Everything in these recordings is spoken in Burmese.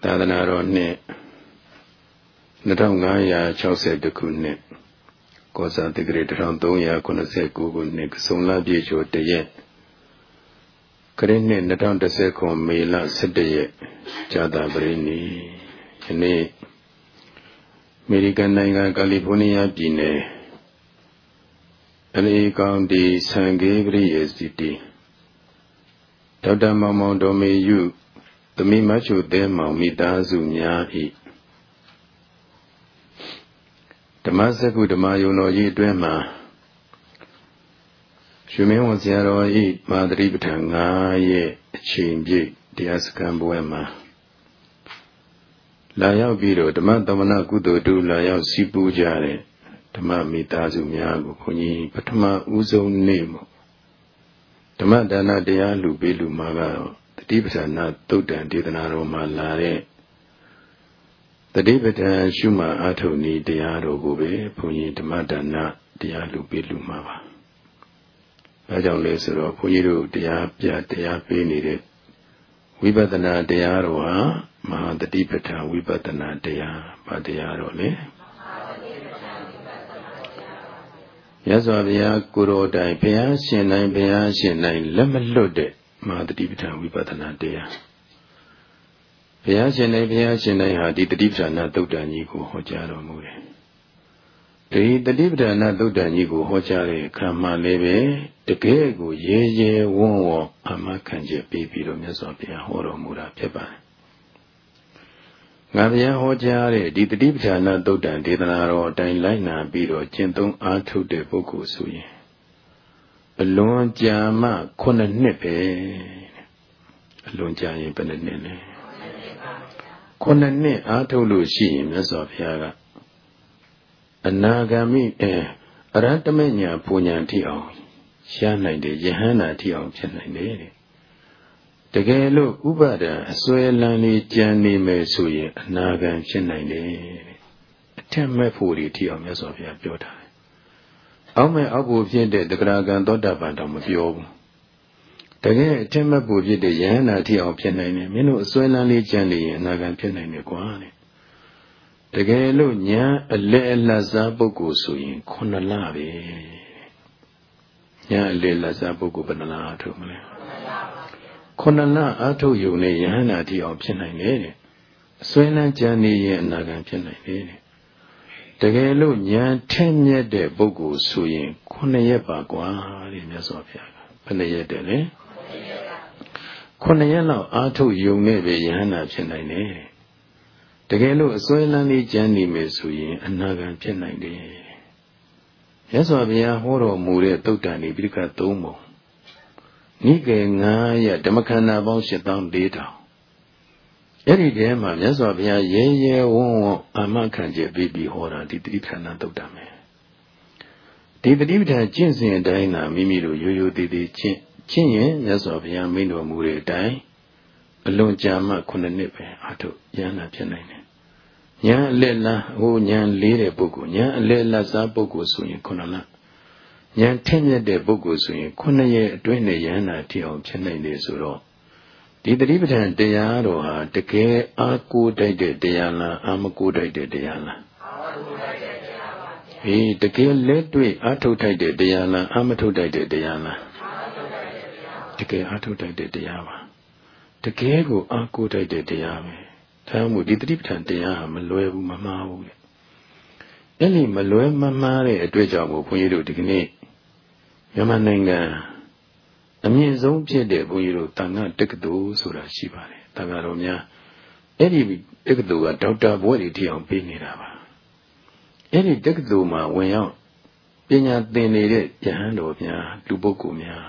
သာသနာတော်နှစ်2560ခုနှစ်ကောဇာတိဂရေ1389ခုနှစ်ကစုံလပြည့်ကျော်တရက်ခရစ်နှစ်2010ခုမေလ17ရက်ဇာတာပရိနိယနေ့အမေရိကန်နိုင်ငံကယ်လီဖိုးနီးယားပြည်နယ်LAကောင်တီဆန်ဂေးဂရိယေစီတီဒေါက်တာမောင်မောင်တော်မေယုသမီးမချုသဲမောင်မိသားစုများ၏ဓမ္မစကုဓမ္မယုံတော်ကြီးအတွင်းမှာရှင်မင်းဝန်ဆရာတော်၏မာသရိပဋ္ဌာန်9ရဲ့အချိန်ပြည့်တရားစခန်းပွဲမှာလာရောက်ပြီးတော့ဓမ္မသမဏကုသိုလ်တုလာရောက်စီပူကြတဲ့ဓမ္မမိသားစုများကိုခွန်ကြီးပထမဦးဆုံးနေ့မှာဓမ္မဒါနတရားလူပေးလူမှာကတော့တတိပဌာနာသုတ်တံဒေသနာတော်မှာလာတဲ့တတိပဌာန်ရှုမှအာထုံဤတရားတော်ကိုပဲဘုန်းကြီးဓမ္မဒါနတရားလူပေးလူမှာပါ။ဒါကြောင့်လဲဆိုတော့ဘုန်းကြီးတို့တရားပြတရားပေးနေတဲ့ဝိပဿနာတရားတော်ဟာမဟာတတိပဌာန်ဝိပဿနာတရားဘာတရားတော်လဲမြတ်စွာဘုရားကိုယ်တော်တိုင်ဘုရားရှင်တိုင်းလက်မလွတ်တဲ့မဟာတတိပဌာန်ဝိပဿနာတရားဘုရားရှင်တိုင်းဟာဒီတတိပဌာန်သုတ်တံကြီးကိုဟောကြားတော်မူတယ်ဒီတတိပဌာန်သုတ်တံကြီးကိုဟောကြားတဲ့အခါမှာလည်းပဲတကယ်ကိုရဲဝံ့အာမခံချက်ပေးပြီးတော့မြတ်စွာဘုရားဟောတော်မူတာဖြစ်ပါတယ်ငါဘုရားဟောကြားတဲ့ဒီတတိပဌာန်သုတ်တံဒေသနာတော်အတိုင်းလိုက်နာပြီးတော့ကျင့်သုံးအားထုတ်တဲ့ပုဂ္ဂိုလ်ဆိုရင်အလွန်ကြာမှ9နှစ်ပဲအလွန်ကြာရင်ဘယ်နှစ်လဲ9နှစ်အားထုတ်လို့ရှိရင်မြတ်စွာဘုရားကအနာဂါမိအရဟတမညာပူညာထိအောင်ရနိုင်တယ်ယဟန္တာထိအောင်ဖြစ်နိုင်တယ်တဲ့တကယ်လို့ဥပါဒံအစွဲလန်းလေးကြံနေမယ်ဆိုရင်အနာဂံဖြစ်နိုင်တယ်တဲ့အထက်မဲ့ဖို့ဒီထိအောင်မြတ်စွာဘုရားပြောထားတယ်အောက်မဲ့အောက်ဖို့ဖြစ်တဲ့တဂရကံသောတာပန်တော့မပြောဘူးတကယ်အထက်မဲ့ဖို့ဖြစ်တဲ့ယဟန္တာထိအောင်ဖြစ်နိုင်တယ်မင်းတို့အစွဲလန်းလေးကြံနေရင်အနာဂံဖြစ်နိုင်တယ်ကွာတဲ့တကယ်လို့ညာအလဲအလတ်စားပုဂ္ဂိုလ်ဆိုရင်9လပဲညာအလဲအလတ်စားပုဂ္ဂိုလ်ဘယ်နှလအားထုတ်မလဲ9လအားထုတ်ယုံနဲ့ယဟန္တာတိအောင်ဖြစ်နိုင်တယ်တဲ့အစွဲလန်းကြံနေရင်အနာဂံဖြစ်နိုင်တယ်တဲ့တကယ်လို့ညာထက်မြက်တဲ့ပုဂ္ဂိုလ်ဆိုရင်9ရက်ပါကွာတဲ့မြတ်စွာဘုရားကဘယ်နှရက်တဲ့လဲ9ရက်လောက်အားထုတ်ယုံနဲ့ပဲယဟန္တာဖြစ်နိုင်တယ်တကယ်လို့အစွဲလန်းလေးကြံနေမယ်ဆိုရင်အနာဂံဖြစ်နိုင်တယ်မြတ်စွာဘုရားဟောတော်မူတဲ့သုတ်တံဒီပိဋက3ပုံနိကေ9ရက်ဓမ္မခန္ဓာပေါင်း84,000အဲ့ဒီတည်းမှာမြတ်စွာဘုရားရဲဝံ့အာမခံချက်ပေးပြီးဟောတာဒီတတိပဌာန်သုတ်တံပဲဒီတတိပဌာန်ကျင့်စဉ်အတိုင်းသာမိမိတို့ရိုးသေးသေးကျင့်ရင်မြတ်စွာဘုရားမိန့်တော်မူတဲ့အတိုင်းအလွန်ကြာမှ9နှစ်ပဲအထုဉာဏ်နာဖြစ်နိုင်တယ်ဉာဏ်အလက်လားဟိုဉာဏ်လေးတဲ့ပုဂ္ဂိုလ်ဉာဏ်အလက်လားစားပုဂ္ဂိုလ်ဆိုရင်9လဉာဏ်ထက်မြက်တဲ့ပုဂ္ဂိုလ်ဆိုရင်9ရက်အတွင်းနဲ့ဉာဏ်နာထီအောင်ဖြစ်နိုင်တယ်ဆိုတော့ဒီတတိပဌာန်တရားတော်ဟာတကယ်အားကိုးတိုက်တဲ့တရားလားအာမကိုးတိုက်တဲ့တရားလားအာမကိုးတိုက်တဲ့တရားပါဗျာတကယ်လက်တွေ့အားထုတ်တိုက်တဲ့တရားလားအာမထုတ်တိုက်တဲ့တရားလားအာမထုတ်တိုက်တဲ့တရားပါတကယ်အားထုတ်တိုက်တဲ့တရားပါတကယ်ကိုအားကိုးတိုက်တဲ့တရားပဲဒါမှမဟုတ်ဒီတတိပဌာန်တရားဟာမလွယ်ဘူးမမှားဘူးလေအဲ့ဒီမလွယ်မမှားတဲ့အတွက်ကြောင့်ဘုန်းကြီးတို့ဒီကနေ့မြန်မာနိုင်ငံအမြင့်ဆုံးဖြစ်တဲ့ဘုန်းကြီးတို့တန်ခါတက္ကသိုလ်ဆိုတာရှိပါတယ်တန်ခါတော်များအဲ့ဒီတက္ကသိုလ်ကဒေါက်တာဘွဲ့တွေထိအောင်ပေးနေတာပါအဲ့ဒီတက္ကသိုလ်မှာဝင်ရောက်ပညာသင်နေတဲ့ယဟန်တော်များလူပုဂ္ဂိုလ်များ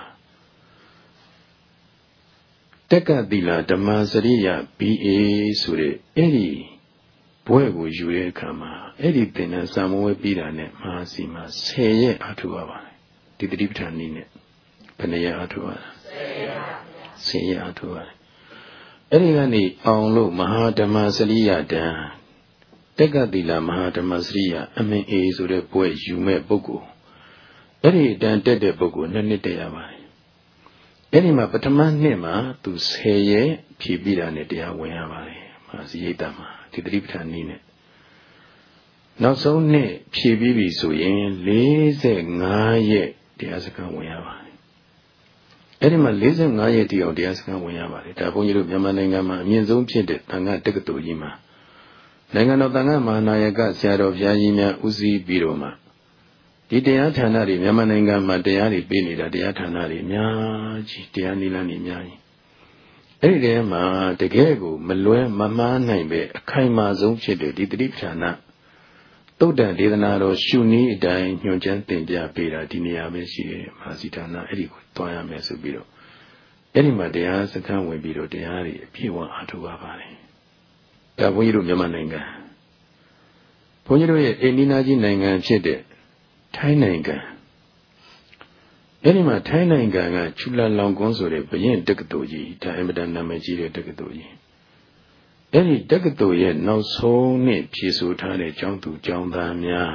တက္ကသီလဓမ္မစရိယ BA ဆိုတဲ့အဲ့ဒီဘွဲ့ကိုယူတဲ့အခါမှာအဲ့ဒီသင်တန်းစာမဝဲပြီးတာနဲ့မဟာစီမှာ10ရက်အားထုတ်ရပါတယ်ဒီတတိပဌာန်နည်းနဲ့ဘယ်နှရက်အားထုတ်ရလဲ10ရက်အားထုတ်ရတယ်အဲ့ဒီကနေအောင်လို့မဟာဓမ္မစရိယတံတက္ကသီလမဟာဓမ္မစရိယ MA ဆိုတဲ့ဘွဲ့ယူမဲ့ပုဂ္ဂိုလ်အဲ့ဒီတန်တက်တဲ့ပုဂ္ဂိုလ်2နှစ်တက်ရပါတယ်အဲ့ဒီမှာပထမနှစ်မှာသူ10ရက်ဖြည့်ပြီးတာနဲ့တရားဝင်ရပါတယ်မစီရိတ်တမှာဒီတတိပဋ္ဌာန်နည်းနဲ့နောက်ဆုံးနှစ်ဖြည့်ပြီးပြီဆိုရင်45ရက်တရားစခန်းဝင်ရပါတယ်အဲ့ဒီမှာ45ရက်တည်အောင်တရားစခန်းဝင်ရပါတယ်ဒါဘုန်းကြီးတို့မြန်မာနိုင်ငံမှာအမြင့်ဆုံးဖြစ်တဲ့သံဃာတက္ကသိုလ်ကြီးမှာနိုင်ငံတော်သံဃာမဟာနာယကဆရာတော်ဘုရားကြီးများဦးစီးပြီးတော့မှဒီတရားဌာနတွေမြန်မာနိုင်ငံမှာတရားတွေပေးနေတာတရားဌာနတွေအများကြီးတရားနိလန်းတွေအများကြီးအဲ့ဒီထဲမှာတကယ်ကိုမလွဲမမှားနိုင်ပဲအခိုင်အမာဆုံးဖြစ်တဲ့ဒီတတိပဋ္ဌာန်သုတ်တန်ဒေသနာတော်ရှုနည်းအတိုင်းညွှန်ကြားသင်ပြပေးတာဒီနေရာပဲရှိတယ်မဟာစီဌာနအဲ့ဒီကိုတွားရမယ်ဆိုပြီးတော့အဲ့ဒီမှာတရားစခန်းဝင်ပြီးတော့တရားတွေအပြည့်အဝအားထုတ်ရပါတယ်ဒါဘုန်းကြီးတို့မြန်မာနိုင်ငံဘုန်းကြီးတို့ရဲ့အိန္ဒိယကြီးနိုင်ငံဖြစ်တဲ့ထိုင်းနိုင်ငံအဲ့ဒီမှာထိုင်းနိုင်ငံကချူလာလောင်ကွန်းဆိုတဲ့ဘုရင်တက္ကသိုလ်ကြီးဒါအင်မတန်နာမည်ကြီးတဲ့တက္ကသိုလ်ကြီးအဲ့ဒီတက္ကသိုလ်ရဲ့နောက်ဆုံးနှစ်ဖြည့်ဆို့ထားတဲ့ကျောင်းသူကျောင်းသားများ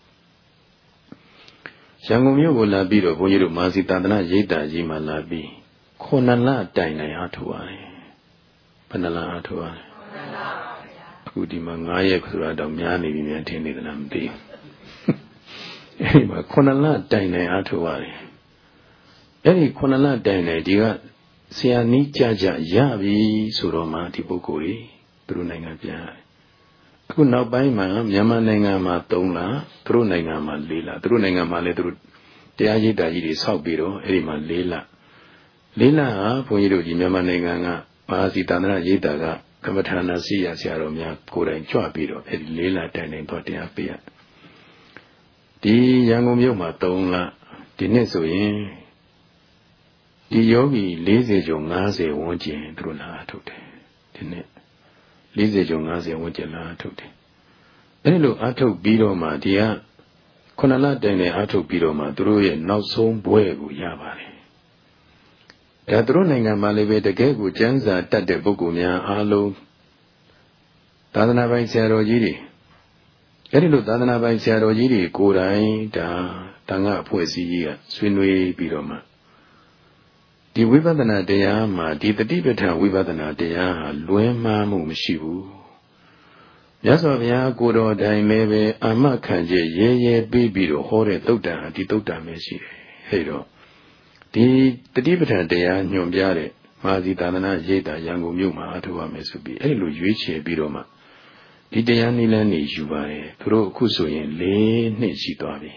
ရန်ကုန်မြို့ကိုလာပြီးတော့ဘုန်းကြီးတို့မာစီသာသနာရိပ်သာကြီးမှာလာပြီး9လတိုင်အားထုတ်ရတယ်ဘယ်နှလအားထုတ်ရလဲ9လပါဗျာအခုဒီမှာ9ရက်ဆိုတာတော့များနေပြီများထင်နေသလားမသိဘူးအဲ့ဒီမှာ9လတိုင်အားထုတ်ရတယ်အဲ့ဒီ9လတိုင်ဒီကဆရာနီးကြရပြီဆိုတော့မှဒီပုဂ္ဂိုလ်ကြီးသူတို့နိုင်ငံပြန်ရတယ်အခုနောက်ပိုင်းမှာမြန်မာနိုင်ငံမှာ3လသူတို့နိုင်ငံမှာ4လသူတို့နိုင်ငံမှာလည်းသူတို့တရားရိပ်သာကြီးတွေဆောက်ပြီးတော့အဲ့ဒီမှာ4လဟာဘုန်းကြီးတို့ဒီမြန်မာနိုင်ငံကမဟာစီသာသနာရိပ်သာကကမ္မထာနာစီရဆရာတော်များကိုယ်တိုင်ကြွပြီးတော့အဲ့ဒီ4လတိုင်တော့တရားပေးရဒီရန်ကုန်မြို့မှာ3လဒီနှစ်ဆိုရင်ဒီယောဂီ40ကျော်50ဝန်းကျင်သူတို့လာထုတ်တယ်ဒီနေ့40ကျော်50ဝန်းကျင်လာထုတ်တယ်အဲဒီလိုအထုတ်ပြီးတော့မှဒီက9လတိုင်နဲ့အထုတ်ပြီးတော့မှသူတို့ရဲ့နောက်ဆုံးဘွဲကိုရပါတယ်ဒါသူတို့နိုင်ငံမှာလည်းပဲတကယ်ကိုကျမ်းစာတတ်တဲ့ပုဂ္ဂိုလ်များအားလုံးသာသနာပိုင်ဆရာတော်ကြီးတွေအဲဒီလိုသာသနာပိုင်ဆရာတော်ကြီးတွေကိုယ်တိုင်ဒါတန်ခါအဖွဲ့အစည်းကြီးကဆွေးနွေးပြီးတော့မှဒီဝိပဿနာတရားမှာဒီတတိပဋ္ဌာန်ဝိပဿနာတရားဟာလွဲမှားမှုမရှိဘူးမြတ်စွာဘုရားကိုယ်တော်တိုင်လည်းပဲအာမခံချက်ရဲပြီးတော့ဟောတဲ့သုတ်တံဟာဒီသုတ်တံပဲရှိတယ်ဟဲ့တော့ဒီတတိပဋ္ဌာန်တရားညွှန်ပြတဲ့မဟာစီသာသနာရိပ်သာရန်ကုန်မြို့မှာအထောက်အမယ်ဆိုပြီးအဲ့လိုရွေးချယ်ပြီးတော့မှဒီတရားနိလန်းနေယူပါတယ်သူတို့အခုဆိုရင်4နှစ်ရှိသွားပြီ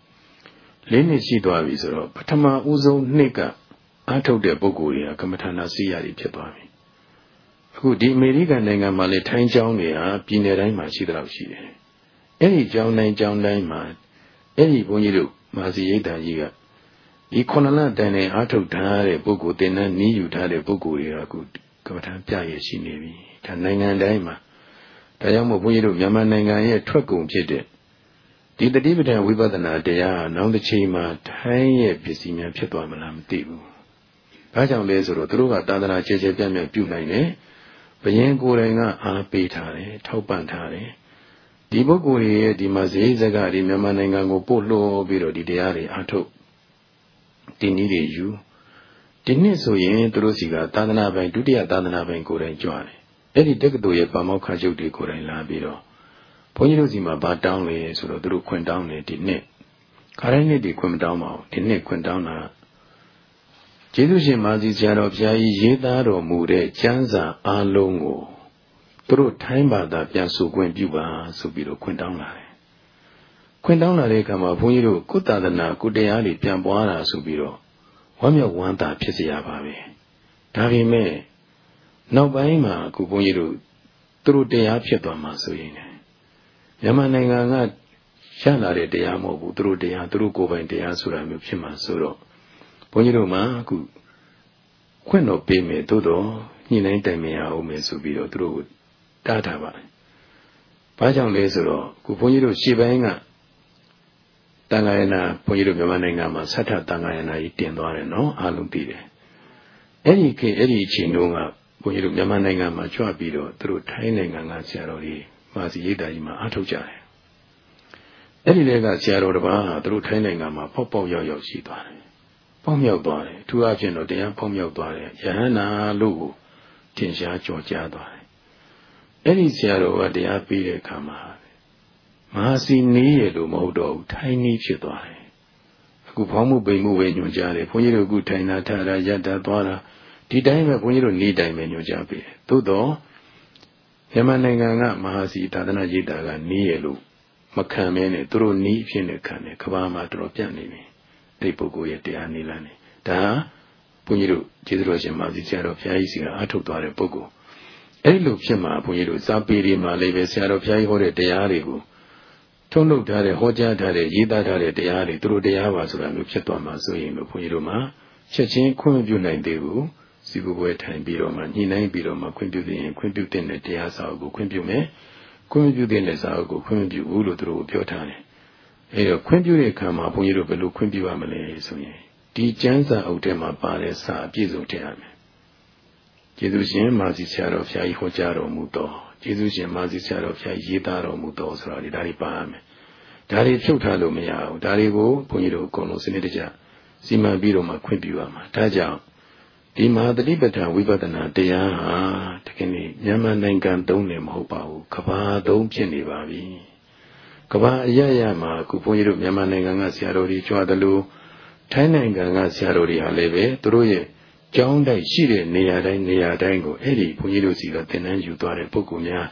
4နှစ်ရှိသွားပြီဆိုတော့ပထမဦးဆုံးနှစ်ကအားထုတ်တဲ့ပုဂ္ဂိုလ်တွေကကမ္မထာနာစီရတွေဖြစ်သွားပြီအခုဒီအမေရိကန်နိုင်ငံမှာလည်းထိုင်းကျောင်းတွေဟာပြည်နယ်တိုင်းမှာရှိသလောက်ရှိတယ်အဲ့ဒီကျောင်းတိုင်းမှာအဲ့ဒီဘုန်းကြီးတို့မာစီရိပ်သာကြီးကဒီ9လတိုင်နဲ့အားထုတ်ထားတဲ့ပုဂ္ဂိုလ်တင်တဲ့နီးယူထားတဲ့ပုဂ္ဂိုလ်တွေကအခုကမ္မထာပြရရှိနေပြီဒါနိုင်ငံတိုင်းမှာဒါကြောင့်မို့ဘုန်းကြီးတို့မြန်မာနိုင်ငံရဲ့ထွက်ကုန်ဖြစ်တဲ့ဒီတတိပဋ္ဌာန်ဝိပဿနာတရားနောက်တစ်ချိန်မှာထိုင်းရဲ့ပစ္စည်းများဖြစ်သွားမလားမသိဘူး။ဘာကြောင့်လဲဆိုတော့သူတို့ကသာသနာကျယ်ကျယ်ပြန့်ပြန့်ပြုနိုင်တယ်။ဘုရင်ကိုယ်တိုင်ကအားပေးထားတယ်ထောက်ပံ့ထားတယ်။ဒီပုဂ္ဂိုလ်ရဲ့ဒီမှာဇေယျဇကဒီမြန်မာနိုင်ငံကိုပို့လွှတ်ပြီးတော့ဒီတရားတွေအားထုတ်ဒီနည်းတွေယူဒီနှစ်ဆိုရင်သူတို့စီကသာသနာပိုင်ဒုတိယသာသနာပိုင်ကိုယ်တိုင်ကြွတယ်။အဲ့ဒီတက္ကသိုလ်ရဲ့ပါမောက္ခချုပ်တွေကိုယ်တိုင်လာပြီးတော့ဘုန်းကြီးတို့စီမှာဘာတောင်းလဲဆိုတော့သူတို့ခွင့်တောင်းတယ်ဒီနှစ်ခါတိုင်းနှစ်ဒီခွင့်မတောင်းပါဘူးဒီနှစ်ခွင့်တောင်းတာကျေးဇူးရှင်မာစီဆရာတော်ဘုရားကြီးရေးသားတော်မူတဲ့ကျမ်းစာအားလုံးကိုသူတို့ထိုင်းဘာသာပြန်ဆိုခွင့်ပြုပါဆိုပြီးတော့ခွင့်တောင်းလာတယ်ခွင့်တောင်းလာတဲ့အခါမှာဘုန်းကြီးတို့ကုသဒနာကုတရားတွေပြန်ပွားတာဆိုပြီးတော့ဝမ်းမြောက်ဝမ်းသာဖြစ်စေရပါပဲဒါပေမဲ့နောက်ပိုင်းမှာအခုဘုန်းကြီးတို့သူတို့တရားဖြစ်သွားမှာဆိုရင်မြန်မာနိုင်ငံကရလာတဲ့တရားမဟုတ်ဘူးသူတို့တရားသူတို့ကိုယ်ပိုင်တရားဆိုတာမျိုးဖြစ်မှာဆိုတော့ဘုန်းကြီးတို့မှာအခုခွင့်တော်ပေးမယ်သို့တော့ညှိနှိုင်းတိုင်ပင်ရအောင်မယ်ဆိုပြီးတော့သူတို့ကိုတားထားပါတယ်။ဘာကြောင့်လဲဆိုတော့အခုဘုန်းကြီးတို့ရှေ့ပိုင်းကတန်ခါရဏဘုန်းကြီးတို့မြန်မာနိုင်ငံမှာဆဋ္ဌတန်ခါရဏကြီးတင်သွားတယ်နော်အားလုံးသိတယ်။အဲ့ဒီအချိန်တုန်းကဘုန်းကြီးတို့မြန်မာနိုင်ငံမှာကြွပြီးတော့သူတို့ထိုင်းနိုင်ငံကဆရာတော်ကြီးမာစီရိပ်သာကြီးမှာအားထုတ်ကြတယ်။အဲ့ဒီတည်းကဆရာတော်တစ်ပါးဟာသူတို့ထိုင်းနိုင်ငံမှာပေါက်ရောက်ရှိသွားတယ်။ပေါက်မြောက်သွားတယ်။သူအချင်းတော့တရားပေါက်မြောက်သွားတယ်။ယဟန္တာလို့ထင်ရှားကြော်ကြားသွားတယ်။ Any shadow at the happy kama. Mahasi ni lo modo, tiny chitwai. Kupamu be moving your jari, Puniro good taina tara yada dwara. The time when you don't need time in your jabi. Todo Yamananga Mahasi Tadana Jitaga Nielu Makamene, Turu Ni Pinekane, Kavama Tropiani, Ripogo yet the Anilani. Da Puniro, Chidros and Mazicharo Fiaisi, Atotare Pogo. Any look Shema, Puniro, Sapiri, Maleve, Saro Fiai, or a Dearigo. Tono Tare, Hoja Tare, Yida Tare, Deari, through the hours of Lupchetoma, so in Puniroma, Chechin, Kunjuna Devu. Sibu time biroma, Nina biroma, quimputing and quimputing the Tiasago, quimpume, quimputing the Sago, quimpu Ulu through Piotane. A quimpure come up when you look quimpuamale, so ye. Di Janza Otema Pare Sa, Jesu Teame. Jesusian Mazicaro Fiai Hojaro Muto, Jesusian Mazicaro Fiai Yitaro Mutos, Radipame. Dari Chotalo Meao, Darigo, Puniro, Cono Sinetija, Sima biroma, quimpuama, Taja. The Madribata Vipatana Dea, Takini, Yaman Nangan Donem Hopao, Kaba Dom Chenivavi. Kaba Yayama, Kupoyo Yamananga Siarori Chuadalu, Tainanga Siarori Aleve, Troye, John Dai Shire, Nea Dango, Eddie, Puyido Sila, Tenan Jutare Pocumia.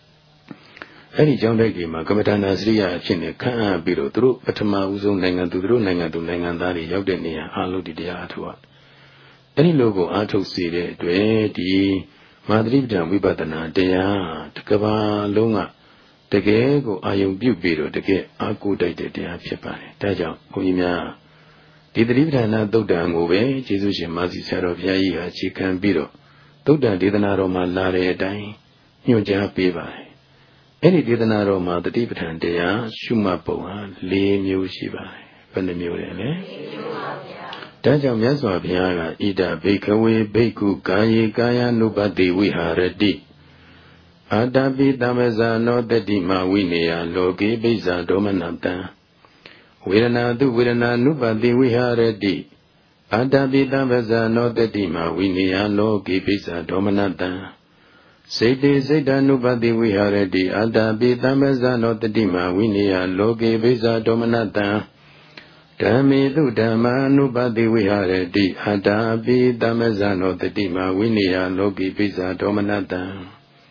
Eddie John Dagima, Kamatana Sria, Chine, Kaa Biro, Tru, Patama Uzo Nangan to Dru Nangan to Nangandari, Yogdenia, Alu Diatua. Any logo Ato Sire, Dwe, Madribda Vipatana, Dea, Takava Lunga, the Gego, Ayum Bubiro, the Ge, Aku dated Dea Piapane, Taja, Puimia. Did the Libana Doda Move, Jesus Mazi Saro Yaya, Chicken Biro, Doda Didanaroma Lare Dai, Nuja Piva. Any Didanaroma, the Tibetan Dea, Shumapoa, Le Mushiva, Pandemure. Taja Miaswa Piaga, Ida Bakeaway, Baku, Gaye, Gaya, Nubadi, Viharadi. Adabi Dameza, no the Dima, Winia, Logi, Biza, Domanata. Wirana, do Wirana, Nubadi, Viharadi. Adabi Dameza, no the Dima, Winia, Logi, Biza, Domanata. Sede, Zeda, Nubadi, Viharadi. Adabi Dameza, no the Dima, Winia, Logi, Biza, Domanata. Dami du Dama Nubadi Viharadi Adabi Damazano the Dima Winia Logi Biza Domanata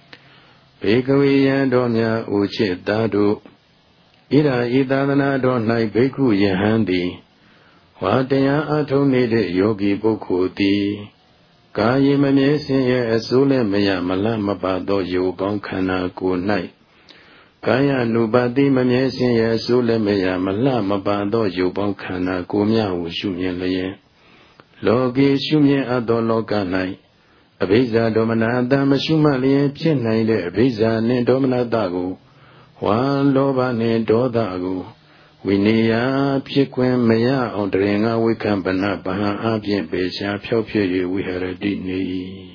Bekawi Donya Uchi Dadu Ida Idana Donai Beku Yahandi Wadaya Atonide Yogi Bokudi Kayi Mamesi Asule Maya Malama Bado Yogon Kana Kunai Kaya Nubadi Mamesi Asule Maya Malama Bado Yobon Kana Gumia Shumien Leye Logi Shumien Adologanai Abiza Domanada Mashumali Chenai Abiza Ne Domanadago Wan Loba Ne Dodago Winia Piquem Maya Ondrenga Wikampana Baha Abien Besha Pio we had a dini.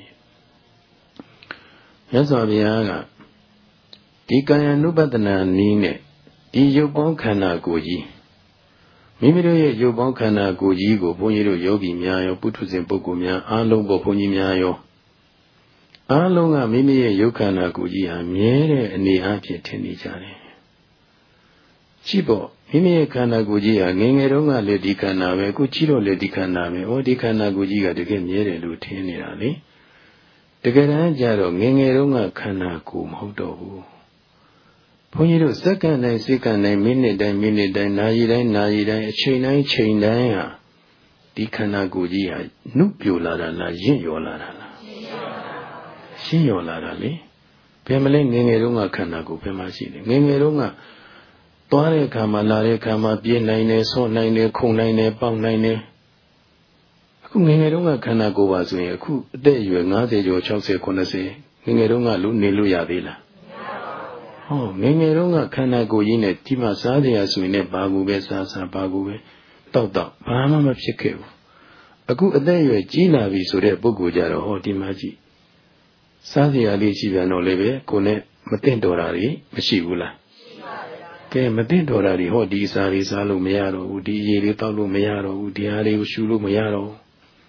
Yes, Abiaga. Dikaya Nubadana Nine, Di Yobon Kana Goji. Mimiro Yobon Kana Goji go Poniro Yogi Miayo, Putus and Pocumia, Alongo Ponimiayo. Alonga Mimi Yokana Goji, Miere and the Api Tenijane. Chibo, Mimi Kana Goji, Nengeronga Ledicana, Cuchiro Ledicana, or Dicana Goji to get Miere Lutinirali. The Garajaro, Nengeronga Kana Kum Hodo. Poniro second and minute, Nayi, chain, Dicana Gogia, Nupula, Yola. She Yola, Pemele, Nengerunga Kanago, Pemasi, Nengerunga, Tore Kama, Lare Kama, Bien 9, so 9, Kong 9, Pound 9. Nengerunga Kanago was a coup, there you are not your Chelsea Conase, Nengerunga Luniluya Villa. Oh, Nengeronga Kana go in a Tima Sadia Swine Bagube Sasa Bagube, Doctor, Pama Cheke. A good day, Gina Visure Bogujaro or Timaji. Sadia Lichivano Leve, Cone, Matendorari, Machigula. Ke Matendorari, Hodi Sari Salu Mearo, Udi Ritalu Mearo, Udiari Ushulu Mearo.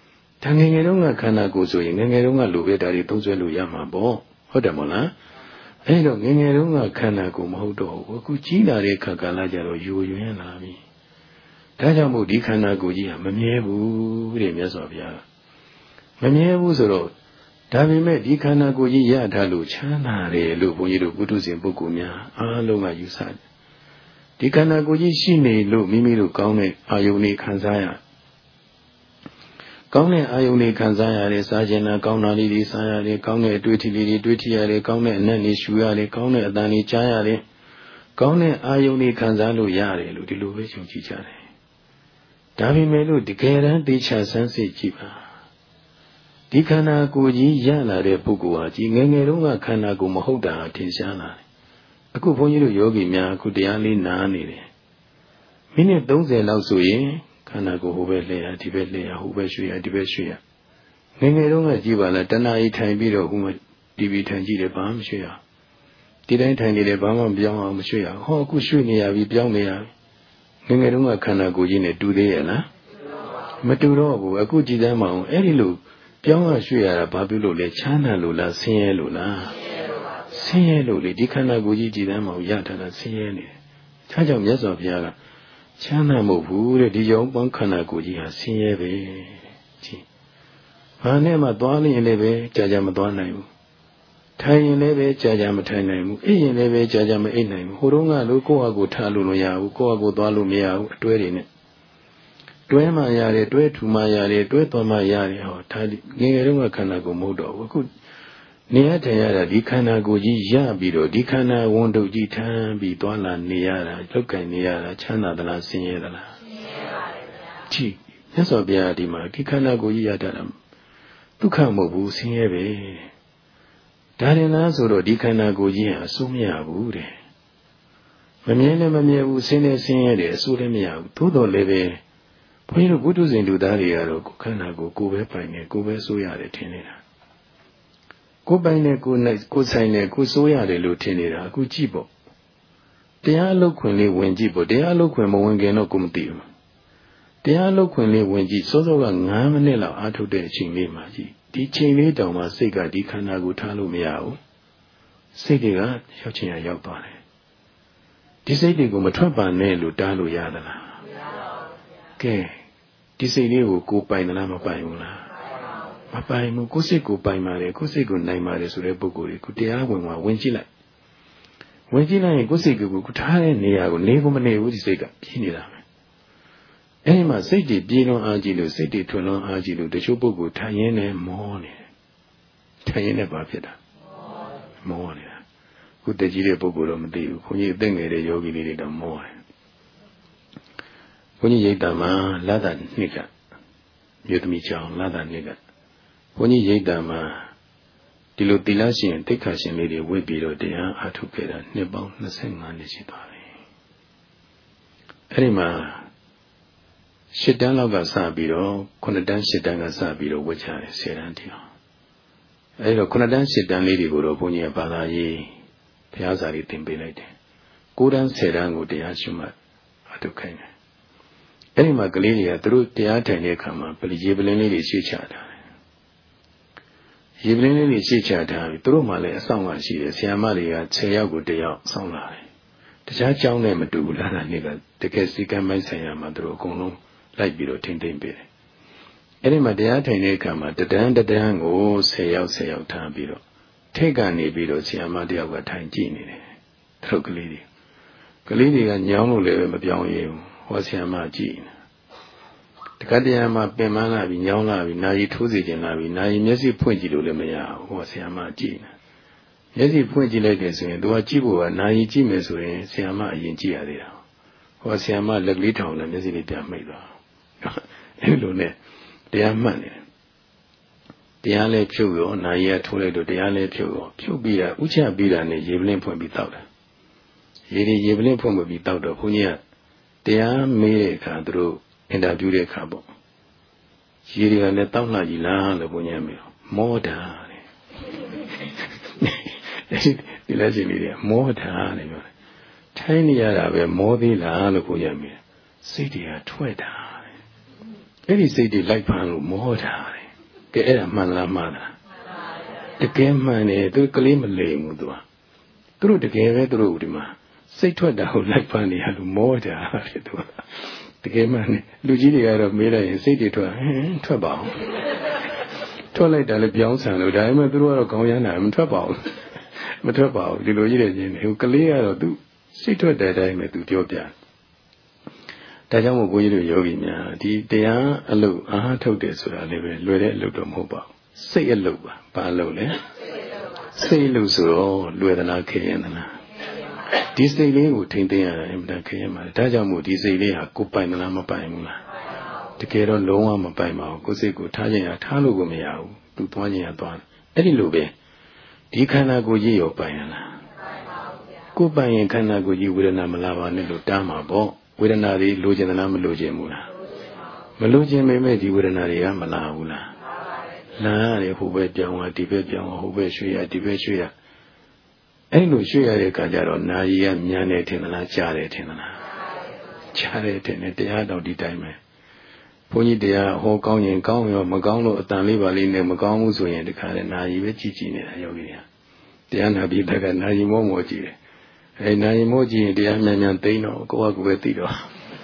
Tangengeronga Kana goes in Nengeronga Luvedari Tozelu Yamabo, Hodamola. အဲ့တော့ငယ်ငယ်တုန်းကခန္ဓာကိုယ်မဟုတ်တော့ဘူးအခုကြီးလာတဲ့ခါကာလကျတော့ယူရင်းလာပြီဒါကြောင့်မို့ဒီခန္ဓာကိုယ်ကြီးဟာမမြဲဘူးတဲ့မြတ်စွာဘုရားမမြဲဘူးဆိုတော့ဒါပေမဲ့ဒီခန္ဓာကိုယ်ကြီးရထားလို့ချမ်းသာတယ်လို့ဘုန်းကြီးတို့ပုထုဇဉ်ပုဂ္ဂိုလ်များအားလုံးကယူဆတယ်ဒီခန္ဓာကိုယ်ကြီးရှိနေလို့မိမိတို့ကောင်းတဲ့အာယုန်တွေခံစားရကောင်းတဲ့အာယုန်တွေခံစားရတယ်စားခြင်းနဲ့ကောင်းတာလေးတွေစားရတယ်ကောင်းတဲ့အတွေ့အထိလေးတွေတွေ့ထိရတယ်ကောင်းတဲ့အနက်တွေရှူရတယ်ကောင်းတဲ့အတန်တွေကြားရတယ်ကောင်းတဲ့အာယုန်တွေခံစားလို့ရတယ်လို့ဒီလိုပဲယုံကြည်ကြတယ်ဒါပေမဲ့လို့တကယ်တမ်းသိချစမ်းစစ်ကြည့်ပါဒီခန္ဓာကိုယ်ကြီးရလာတဲ့ပုဂ္ဂိုလ်ဟာဒီငယ်ငယ်တုန်းကခန္ဓာကိုယ်မဟုတ်တာထင်ရှားလာတယ်အခုဘုန်းကြီးတို့ယောဂီများအခုတရားလေးနားနေတယ်မိနစ်30လောက်ဆိုရင်ခန္ဓာကိုယ်ဟိုဘက်လှည့်ရဒီဘက်လှည့်ရဟိုဘက်ရွှေ့ရဒီဘက်ရွှေ့ရငယ်ငယ်တုန်းကကြည့်ပါလားတဏှာကြီးထိုင်ပြီးတော့ဟိုမှာတီဗီထိုင်ကြည့်တယ်ဘာမှမရွှေ့ရဒီတိုင်းထိုင်နေတယ်ဘာမှမပြောင်းအောင်မရွှေ့ရဟောအခုရွှေ့နေရပြီပြောင်းနေရပြီငယ်ငယ်တုန်းကခန္ဓာကိုယ်ကြီးနဲ့တူသေးရဲ့လားမတူတော့ဘူးအခုကြည်သမ်းမအောင်အဲ့ဒီလိုပြောင်းရရွှေ့ရတာဘာဖြစ်လို့လဲချမ်းသာလို့လားဆင်းရဲလို့လားဆင်းရဲလို့လေဒီခန္ဓာကိုယ်ကြီးကြည်သမ်းမအောင်ရထားတာဆင်းရဲနေတယ်။ဒါကြောင့်မြတ်စွာဘုရားကချမ်းသာမဟုတ်ဘူးတဲ့ဒီကြောင့်ပေါင်းခန္ဓာကိုယ်ကြီးဟာဆင်းရဲပဲကြည်။ဘာနဲ့မှသွားရင်လည်းပဲကြာကြာမသွားနိုင်ဘူး။ထိုင်ရင်လည်းပဲကြာကြာမထိုင်နိုင်ဘူး။အိပ်ရင်လည်းပဲကြာကြာမအိပ်နိုင်ဘူး။ဟိုတုန်းကလို့ကိုယ့်ဟာကိုယ်ထားလို့မရဘူး။ကိုယ့်ဟာကိုယ်သွားလို့မရဘူးအတွဲတွေနဲ့တွဲမှရတယ်တွဲထူမှရတယ်တွဲသွားမှရတယ်ဟောဒါငယ်ငယ်တုန်းကခန္ဓာကိုယ်မဟုတ်တော့ဘူးအခုနေရထိုင်ရတာဒီခန္ဓာကိုယ်ကြီးရပြီးတော့ဒီခန္ဓာဝန်တုပ်ကြီးထမ်းပြီးသွားလာနေရတာလောက်ကင်နေရတာချမ်းသာသလားဆင်းရဲသလားဆင်းရဲပါပဲဗျာကြည့်မြတ်စွာဘုရားဒီမှာဒီခန္ဓာကိုယ်ကြီးရတာဒုက္ခမဟုတ်ဘူးဆင်းရဲပဲဒါရင်လားဆိုတော့ဒီခန္ဓာကိုယ်ကြီးဟာအစိုးမရဘူးတဲ့မမြဲလည်းမမြဲဘူးဆင်းလည်းဆင်းရဲတယ်အစိုးလည်းမရဘူးသို့တော်လည်းပဲဘုန်းကြီးတို့ပုထုဇဉ်လူသားတွေကတော့ကိုယ်ခန္ဓာကိုယ်ပဲပိုင်နေကိုယ်ပဲစိုးရတယ်ထင်နေတာကိုယ်ပိုင်နေကိုယ်နဲ့ကိုယ်ဆိုင်နေကိုယ်စိုးရတယ်လို့ထင်နေတာအခုကြည့်ပေါ့တရားအလုပ်ခွင်လေးဝင်ကြည့်ပေါ့တရားအလုပ်ခွင်မဝင်ခင်တော့ကိုယ်မသိဘူးတရားအလုပ်ခွင်လေးဝင်ကြည့်စောစောက9မိနစ်လောက်အားထုတ်တဲ့အချိန်လေးမှာကြည့်ဒီချိန်လေးတောင်မှစိတ်ကဒီခန္ဓာကိုထားလို့မရဘူးစိတ်တွေကရောက်ချင်ရရောက်သွားတယ်ဒီစိတ်တွေကိုမထွက်ပါနဲ့လို့တားလို့ရသလားကဲဒီစိတ်လေးကိုကိုပိုင်သလားမပိုင်ဘူးလားမပိုင်ဘူးကိုယ်စိတ်ကိုပိုင်ပါတယ်ကိုယ်စိတ်ကိုနိုင်ပါတယ်ဆိုတဲ့ပုဂ္ဂိုလ်တွေကိုတရားဝင်ကြည့်လိုက်ရင်ကိုယ်စိတ်ကိုထားတဲ့နေရာကိုနေကိုမနေဘူးဒီစိတ်ကပြေးနေတာပဲအဲဒီမှာစိတ်တွေပြေးလွန်အားကြီးလို့စိတ်တွေထွန်းလွန်အားကြီးလို့တချို့ပုဂ္ဂိုလ်ထိုင်ရင်းနဲ့မောနေတယ်ထိုင်ရင်းနဲ့ဘာဖြစ်တာမောနေတာခုတကြီးတဲ့ပုဂ္ဂိုလ်တော့မသိဘူးခွန်ကြီးအသက်ငယ်တဲ့ယောဂီလေးတွေတော့မောတယ်ဘုန်းကြီးရိတ်တံမှာလာတာနှစ်ကမြို့သမီးကျောင်းလာတာနှစ်ကဘုန်းကြီးရိတ်တံမှာဒီလိုသီလရှင်တိက္ခာရှင်လေးတွေဝိပြီးတော့တရားအားထုတ်ခဲ့တာနှစ်ပေါင်း25နှစ်ရှိသွားပြီအဲ့ဒီမှာ10တန်းလောက်ကစပြီးတော့9တန်း10တန်းကစပြီးတော့ဝတ်ချတယ်10တန်းတည်းအောင်အဲ့တော့9တန်း10တန်းလေးတွေကိုတော့ဘုန်းကြီးကဘာသာရေးဘုရားစာတွေသင်ပေးလိုက်တယ်9တန်း10တန်းကိုတရားရှုမှတ်အားထုတ်ခိုင်းတယ်အဲ့ဒီမှာကလေးတွေကသူတို့တရားထိုင်တဲ့အခါမှာရေပလင်းလေးတွေရှေ့ချထားတယ်ရေပလင်းလေးတွေရှေ့ချထားပြီးသူတို့မှလည်းအဆောင်ကရှိတယ်ဆရာမတွေက10ယောက်ကို1ယောက်ဆောင်လာတယ်တခြားကျောင်းနဲ့မတူဘူးလားဒါနေ့ကတကယ်စီကံမိုက်ဆိုင်ရာမှာသူတို့အကုန်လုံးလိုက်ပြီးတော့ထိမ့်သိမ့်ပေးတယ်အဲ့ဒီမှာတရားထိုင်တဲ့အခါမှာတဒန်းကို10ယောက်ထားပြီးတော့ထိတ်ကနေပြီးတော့ဆရာမ1ယောက်ကထိုင်ကြည့်နေတယ်သူတို့ကလေးတွေကညောင်းလို့လည်းမပြောင်းရဘူးဟောဆရာမကြည့်နေတခါတရံမှာပင်မလာပြီးညောင်းလာပြီးနာရီထိုးစီကျင်လာပြီးနာရီမျက်စိဖွင့်ကြည့်လို့လည်းမရဘူးဟောဆရာမကြည့်နေမျက်စိဖွင့်ကြည့်လိုက်တယ်ဆိုရင်သူကကြည့်ဖို့ကနာရီကြည့်မယ်ဆိုရင်ဆရာမအရင်ကြည့်ရသေးတာဟောဆရာမလက်ကလေးထောင်လည်းမျက်စိလေးပြန်မိတ်သွားအဲ့လိုနဲ့တရားမှတ်နေတယ်တရားလည်းဖြုတ်ရောနာရီကထိုးလိုက်တော့တရားလည်းဖြုတ်ရောဖြုတ်ပြီးတာဥချပြီးတာနဲ့ရေပလင်းဖွင့်ပြီးတောက်တယ်ရေပလင်းဖွင့်ပြီးတောက်တော့ဘုန်းကြီးကတရားမေးတဲ့အခါသူတို့အင်တာဗျူးတဲ့အခါပေါ့ရေတွေကလည်းတောက်လှကြီးလားလို့ဘုန်းကြီးမေးတော့မောတာတဲ့ဒီလက်ရှိလေးတွေမောတာတဲ့ပြောတယ်ထိုင်းနေရတာပဲမောသေးလားလို့ဘုန်းကြီးမေးတယ်စိတ်တွေကထွက်တာတဲ့အဲ့ဒီစိတ်တွေလိုက်ဖမ်းလို့မောတာတဲ့ကဲအဲ့ဒါမှန်လားမှားလားတကယ်မှန်တယ်သူကလေးမလိမ်ဘူးသူကသူတို့တကယ်ပဲသူတို့ဒီမှာစိတ်ထွက်တာကိုလိုက်ပါနေရလို့မောကြတယ်သူတကယ်မှねလူကြီးတွေကတော့မေးလိုက်ရင်စိတ်တွေထွက်ပါအောင်ထွက်လိုက်တာလည်းပြောင်းဆန်လို့ဒါပေမဲ့သူတို့ကတော့ခေါင်းရမ်းတာမထွက်ပါဘူးမထွက်ပါဘူးဒီလိုကြီးတဲ့ချင်းဟိုကလေးကတော့သူစိတ်ထွက်တဲ့အတိုင်းပဲသူပြောပြဒါကြောင့်မို့ကိုကြီးတို့ယောဂီများဒီတရားအလုပ်အားထုတ်တယ်ဆိုတာလည်းပဲလွယ်တဲ့အလုပ်တော့မဟုတ်ပါဘူးစိတ်အလုပ်ပါဘာအလုပ်လဲစိတ်အလုပ်ဆိုတော့လွယ်သလားခဲရင်သလားဒီစိတ်လေးကိုထိမ့်သိမ်းရတာအမှန်တခဲရင်ပါဒါကြောင့်မို့ဒီစိတ်လေးဟာကိုပိုင်သလားမပိုင်ဘူးလားတကယ်တော့လုံးဝမပိုင်ပါဘူးကိုယ်စိတ်ကိုထားခြင်းဟာထားလို့ကိုမရဘူးသူသွားခြင်းဟာသွားအဲ့ဒီလိုပဲဒီခန္ဓာကိုယ်ကြီးရောပိုင်ရလားကိုပိုင်ရင်ခန္ဓာကိုယ်ကြီးဝေဒနာမလာပါနဲ့လို့တားမှာပေါ့ဝေဒနာတွေလိုချင်သလားမလိုချင်ဘူးလားမလိုချင်ပေမဲ့ဒီဝေဒနာတွေကမလာဘူးလားလာရတယ်ဟိုဘက်ပြောင်းသွားဒီဘက်ပြောင်းသွားဟိုဘက်ရွှေ့ရဒီဘက်ရွှေ့ရအဲ့လိုရွှေ့ရတဲ့အခါကျတော့နာရီကမြန်နေထင်သလားကြားတယ်ထင်သလားကြားတယ်ထင်တယ်တရားတော်ဒီတိုင်းပဲဘုန်းကြီးတရားဟောကောင်းရင်ကောင်းရောမကောင်းလို့အတန်လေးပါလေးနဲ့မကောင်းဘူးဆိုရင်တခါလေနာရီပဲကြည့်နေတာယောဂီများတရားနာပြီးတက်ကနာရီမောမောကြည့်တယ်အဲနာရီမောကြည့်ရင်တရားမြန်မြန်သိတော့ကိုယ့်ဟာကိုယ်ပဲသိတော့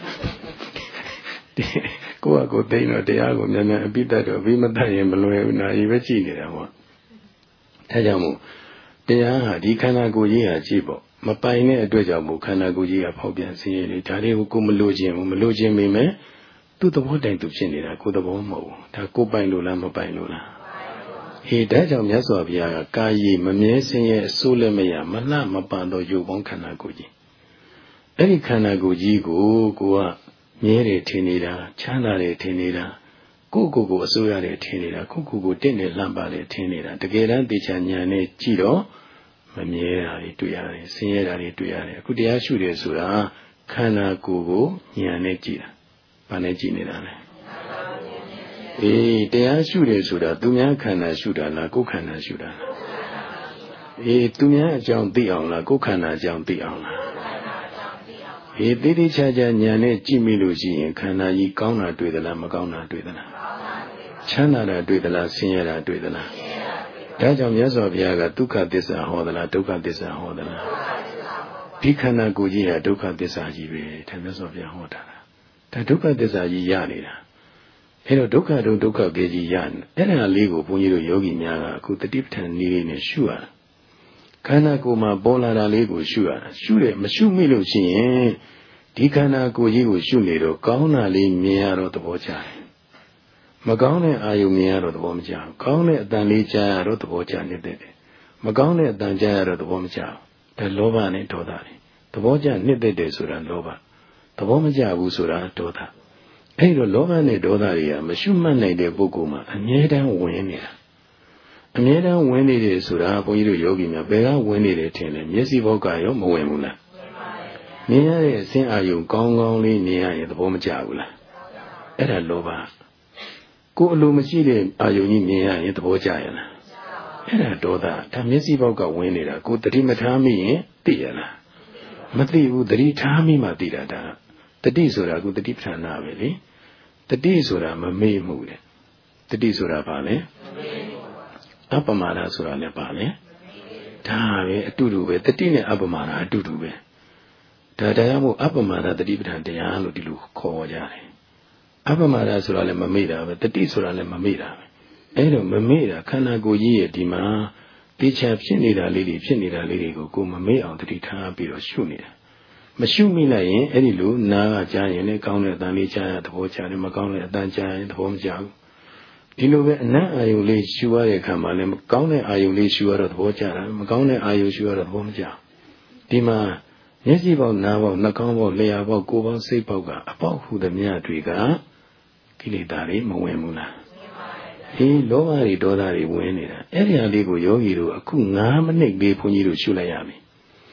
ကိုယ့်ဟာကိုယ်သိတော့တရားကိုမြန်မြန်အပိတတ်တော့ပြီးမတတ်ရင်မလွယ်ဘူးနာရီပဲကြည့်နေတာပေါ့အဲကြောင့်မို့တရားဟာဒီခန္ဓာကိုယ်ကြီးဟာကြည့်ပေါ့မပိုင်တဲ့အတွက်ကြောင့်မို့ခန္ဓာကိုယ်ကြီးကဖောက်ပြန်စင်းရည်ဒါလေးကိုကိုမလိုချင်ဘူးမလိုချင်မိမယ်သူ့သဘောတိုင်သူဖြစ်နေတာကိုယ်သဘောမဟုတ်ဘူးဒါကိုပိုင်လို့လားမပိုင်လို့လားဟေးဒါကြောင့်မြတ်စွာဘုရားကကာယီမမြဲစင်းရဲ့အစိုးလည်းမရမလှမပန်တော့ရုပ်ပေါင်းခန္ဓာကိုယ်ကြီးအဲ့ဒီခန္ဓာကိုယ်ကြီးကိုကမြဲတယ်ထင်နေတာချမ်းသာတယ်ထင်နေတာကိုအစိုးရတယ်ထင်နေတာကိုတင့်တယ်လှမ်းပါတယ်ထင်နေတာတကယ်တမ်းတေချာဉာဏ်နဲ့ကြည့်တော့မမြဲတာတွေတွေ့ရတယ်ဆင်းရဲတာတွေတွေ့ရတယ်အခုတရားရှုတယ်ဆိုတာခန္ဓာကိုယ်ကိုဉာဏ်နဲ့ကြည့်တာဘာနဲ့ကြည့်နေတာလဲအေးတရားရှုတယ်ဆိုတာသူများခန္ဓာရှုတာလားကိုယ်ခန္ဓာရှုတာလားအေးသူများအကြောင်းသိအောင်လားကိုယ်ခန္ဓာအကြောင်းသိအောင်လားအေးတိတိကျကျဉာဏ်နဲ့ကြည့်မိလို့ရှိရင်ခန္ဓာကြီးကောင်းတာတွေ့သလားမကောင်းတာတွေ့သလားချမ်းသာတာတွေ့သလားဆင်းရဲတာတွေ့သလားဒါကြောင့်မြတ်စွာဘုရားကဒုက္ခသစ္စာဟောသလားဒုက္ခသစ္စာဟောသလားဒီခန္ဓာကိုယ်ကြီးဟာဒုက္ခသစ္စာကြီးပဲဒါမြတ်စွာဘုရားဟောတာဒါဒုက္ခသစ္စာကြီးရနေတာအဲ့တော့ဒုက္ခပဲကြီးရနေအဲ့ဒါလေးကိုဘုန်းကြီးတို့ယောဂီများကအခုတတိပဋ္ဌာန်နည်းလေးနဲ့ရှုရတာခန္ဓာကိုယ်မှာပေါ်လာတာလေးကိုရှုရတာရှုတယ်မရှုမိလို့ရှိရင်ဒီခန္ဓာကိုယ်ကြီးကိုရှုနေတော့ကောင်းတာလေးမြင်ရတော့သဘောကျတယ်မကောင်းတဲ့အာယုမြင်ရတော့သဘောမကျဘူးကောင်းတဲ့အတန်လေးကြားရတော့သဘောကျနေတဲ့တယ်မကောင်းတဲ့အတန်ကြားရတော့သဘောမကျဘူးဒါလောဘနဲ့ဒေါသတွေသဘောကျနေတဲ့တယ်ဆိုတာလောဘသဘောမကျဘူးဆိုတာဒေါသအဲ့တော့လောဘနဲ့ဒေါသတွေကမရှုမှတ်နိုင်တဲ့ပုဂ္ဂိုလ်မှာအမြဲတမ်းဝင်နေတာအမြဲတမ်းဝင်နေတယ်ဆိုတာဘုန်းကြီးတို့ယောဂီများဘယ်ကဝင်နေတယ်ထင်လဲမျက်စိဘောက်ကရောမဝင်ဘူးလားမြင်ရတဲ့အစဉ်အာယုကောင်းကောင်းလေးမြင်ရရင်သဘောမကျဘူးလားအဲ့ဒါလောဘကိုယ်အလိုမရှိတဲ့အာယုကြီးမြင်ရရင်သဘောကျရလားအဲ့ဒါဒေါသဒါမျက်စိဘောက်ကဝင်နေတာကိုယ်တတိမထားမိရင်သိရလားမသိဘူးတတိထားမိမှသိတာဒါတတိဆိုတာကတတိပဋ္ဌာနာပဲလေတတိဆိုတာမမေ့မှုတဲ့တတိဆိုတာဘာလဲအပမာဒဆိုတာလည်းဘာလဲဒါပဲအတူတူပဲတတိနဲ့အပမာဒအတူတူပဲဒါတရားမို့အပမာဒတတိပဋ္ဌာန်တရားလို့ဒီလိုခေါ်ကြတယ်အပမာဒဆိုတာလည်းမမေ့တာပဲတတိဆိုတာလည်းမမေ့တာပဲအဲ့တော့မမေ့တာခန္ဓာကိုယ်ကြီးရဲ့ဒီမှာတိချာဖြစ်နေတာလေးတွေကိုကိုမမေ့အောင်တတိထားပြီးတော့ရှုနေတာမရှုမိလိုက်ရင်အဲ့ဒီလိုနားကကြားရင်လည်းကောင်းတဲ့အတန်လေးကြားရသဘောကျတယ်မကောင်းတဲ့အတန်ကြားရင်သဘောမကျဘူးဒီလိုပဲအနတ်အာယုလေးရှုရတဲ့အခါမှာလည်းမကောင်းတဲ့အာယုလေးရှုရတော့သဘောကျတာမကောင်းတဲ့အာယုရှုရတော့သဘောမကျဒီမှာမျက်စိပေါက်နားပေါက်နှာခေါင်းပေါက်လျှာပေါက်ကိုယ်ပေါက်စိတ်ပေါက်ကအပေါက်ဟုသမျှတွေကကိလေသာတွေမဝင်ဘူးလားဒီလောဘတွေဒေါသတွေဝင်နေတာအဲ့ဒီအလေးကိုယောဂီတို့အခု9မိနစ်လေးဘုန်းကြီးတို့ရှုလိုက်ရပြီ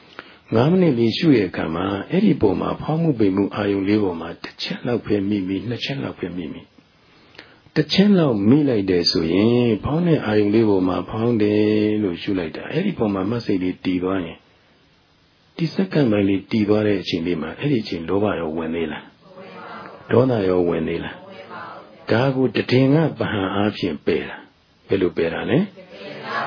9မိနစ်လေးရှုရတဲ့အခါမှာအဲ့ဒီပုံမှာဖောင်းမှုပိန်မှုအာယုလေးပေါ်မှာတစ်ချက်လောက်ပဲမိမိနှစ်ချက်လောက်ပဲမိမိတစ်ချက်လောက်မိလိုက်တယ်ဆိုရင်ဖောင်းတဲ့အာယုလေးပေါ်မှာဖောင်းတယ်လို့ရှုလိုက်တာအဲ့ဒီပုံမှာမစိတ်လေးတည်သွားရင်ဒီစက္ကန့်ပိုင်းလေးတည်သွားတဲ့အချိန်လေးမှာအဲ့ဒီအချိန်လောဘရောဝင်သေးလားဒေါသရောဝင်သေးလားဒါကိုတည်ငါပဟံအားဖြင့်ပယ်တာဘယ်လိုပယ်တာလဲ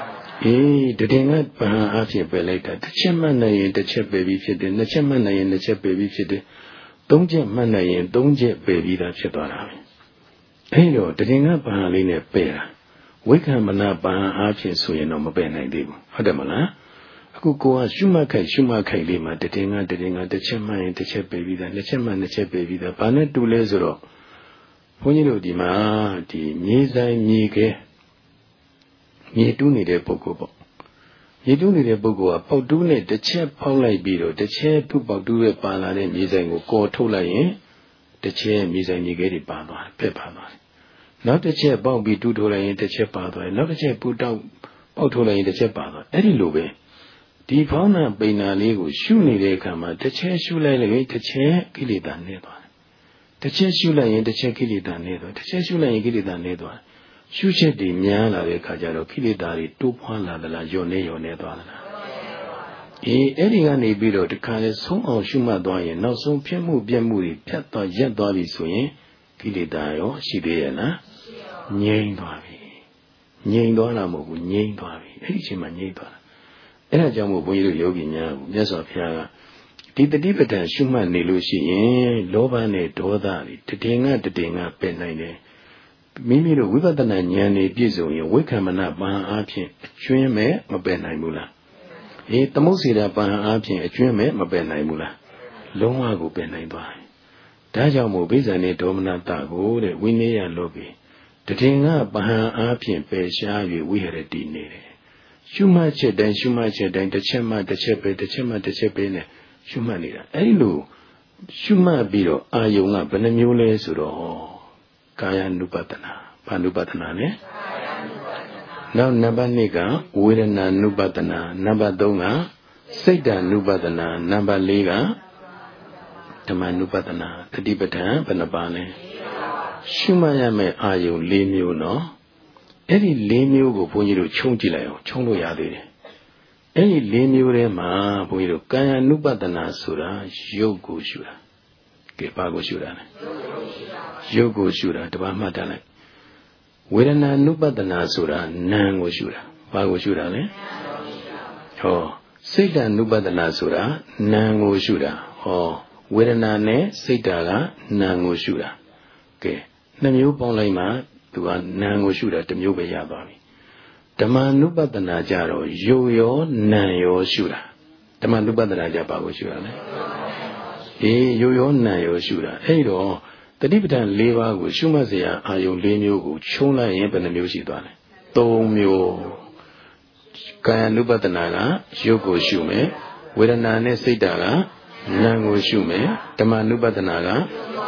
တည်ငါပဟံအဖြစ်ပဲလိုက်တာတစ်ချက်မှတ်နိုင်ရင်တစ်ချက်ပဲပြီးဖြစ်တယ်နှစ်ချက်မှတ်နိုင်ရင်နှစ်ချက်ပဲပြီးဖြစ်တယ်သုံးချက်မှတ်နိုင်ရင်သုံးချက်ပဲပြီးသားဖြစ်သွားတာပဲအဲ့တော့တည်ငါပဟံလေးနဲ့ပယ်တာဝိက္ခမနပဟံအဖြစ်ဆိုရင်တော့မပယ်နိုင်သေးဘူးဟုတ်တယ်မလားအခုကိုကရှုမှတ်ခိုက်လေးမှာတည်ငါတစ်ချက်မှတ်ရင်တစ်ချက်ပဲပြီးသားနှစ်ချက်မှတ်နှစ်ချက်ပဲပြီးသားဘာနဲ့တူလဲဆိုတော့ဘုန်းကြီးတို့ဒီမှာဒီမြေဆိုင်မြေခဲမြေတူးနေတဲ့ပုဂ္ဂိုလ်ပေါ့မြေတူးနေတဲ့ပုဂ္ဂိုလ်ကပေါက်တူးနဲ့တစ်ချက်ဖောက်လိုက်ပြီးတော့တစ်ချက်သူ့ပေါက်တူးရဲ့ပါလာတဲ့မြေဆိုင်ကိုကော်ထုတ်လိုက်ရင်တစ်ချက်မြေဆိုင်မြေခဲတွေပါသွားတယ်ပြက်ပါသွားတယ်နောက်တစ်ချက်ပေါက်ပြီးတူးထုတ်လိုက်ရင်တစ်ချက်ပါသွားတယ်နောက်တစ်ချက်ပူတောက်ပေါက်ထုတ်လိုက်ရင်တစ်ချက်ပါသွားအဲ့ဒီလိုပဲဒီဖောင်းနာပိန်နာလေးကိုရှုနေတဲ့အခါမှာတစ်ချက်ရှုလိုက်ရင်တစ်ချက်ကိလေသာနည်းသွားတယ်တစ်ချက်ရှုလိုက်ရင်တစ်ချက်ကိလေသာနည်းသွားတစ်ချက်ရှုလိုက်ရင်ကိလေသာနည်းသွားရှုချက်တွေများလာတဲ့အခါကျတော့ကိလေသာတွေတိုးပွားလာသလားညော့နေသွားသလားအဲ့ဒီကနေပြီးတော့တခါလေဆုံးအောင်ရှုမှတ်သွားရင်နောက်ဆုံးဖြစ်မှုပြက်မှုတွေဖြတ်သွားရက်သွားပြီဆိုရင်ကိလေသာရောရှိသေးရဲ့လားငြိမ်းသွားပြီငြိမ်းသွားတာမဟုတ်ဘူးငြိမ်းသွားပြီအဲ့ဒီအချိန်မှာငြိမ်းသွားတာအဲ့ဒါကြောင့်မို့ဘုန်းကြီးတို့ယောဂီများကိုမြတ်စွာဘုရားကဒီတတိပဋ္ဌာန်ရှုမှတ်နေလို့ရှိရင်လောဘနဲ့ဒေါသတွေတည်ငါပယ်နိုင်တယ်မိမိတို့ဝိပဿနာဉာဏ်နဲ့ပြည့်စုံရင်ဝိက္ခမနပဟံအားဖြင့်အကျွင်းမဲ့မပယ်နိုင်ဘူးလားသမုတ်စေတာပဟံအားဖြင့်အကျွင်းမဲ့မပယ်နိုင်ဘူးလားလုံးဝကိုပယ်နိုင်သွားတယ်ဒါကြောင့်မို့ဘိဇာနေဒေါမနတကိုတဲ့ဝိနည်းရလောကေတည်ငါပဟံအားဖြင့်ပယ်ရှား၍ဝိဟရတိနေတယ်ရှုမှတ်ချက်တိုင်းတစ်ချက်မှတစ်ချက်ပဲနဲ့ရှုမှတ်နေတာအဲ့လိုရှုမှတ်ပြီးတော့အာယုံကဘယ်နှမျိုးလဲဆိုတော့ကာယ ानु ပတနာဘာနုပတနာလဲနောက်နံပါတ်2ကဝေဒနာ ानु ပတနာနံပါတ်3ကစိတ်တ ानु ပတနာနံပါတ်4ကဓမ္မ ानु ပတနာတတိပဋ္ဌာန်ဘယ်နှပါလဲရှုမှတ်ရမယ့်အာယုံ4မျိုးနော်အဲ့ဒီ4မျိုးကိုဘုန်းကြီးတို့ခြုံကြည့်လိုက်အောင်ခြုံလို့ရသေးတယ်အဲ့ဒီ4မျိုးထဲမှာဘုန်းကြီးတို့ကာယ ानु ပတနာဆိုတာရုပ်ကိုရှုတာကဲဘာကိုရှုတာလဲရုပ်ကိုရှုတာတပါးမှတ်ထားလိုက်ဝေဒနာ ानु ပတနာဆိုတာနာမ်ကိုရှုတာဘာကိုရှုတာလဲဟောစိတ်တ ानु ပတနာဆိုတာနာမ်ကိုရှုတာဟောဝေဒနာနဲ့စိတ်ဓာတ်ကနာမ်ကိုရှုတာကဲနှစ်မျိုးပေါင်းလိုက်မှသူကနာမ်ကိုရှုတာတစ်မျိုးပဲရသွားပြီဓမ္မ ानु ပတနာကြတော့ရုပ်ရောနာမ်ရောရှုတာဓမ္မ ानु ပတနာကြဘာကိုရှုတာလဲရုပ်ရောနာမ်ရောရှုတာအဲ့တော့တတိပဋ္ဌာန်၄ပါးကိုရှုမှတ်เสียအာယုံ၄မျိုးကိုခြုံလိုက်ရင်ဘယ်နှမျိုးရှိသွားလဲ၃မျိုးကာယ ानु ပတနာကရုပ်ကိုရှုမယ်ဝေဒနာနဲ့စိတ်ဓာတ်ကနာမ်ကိုရှုမယ်ဓမ္မ ानु ပတနာက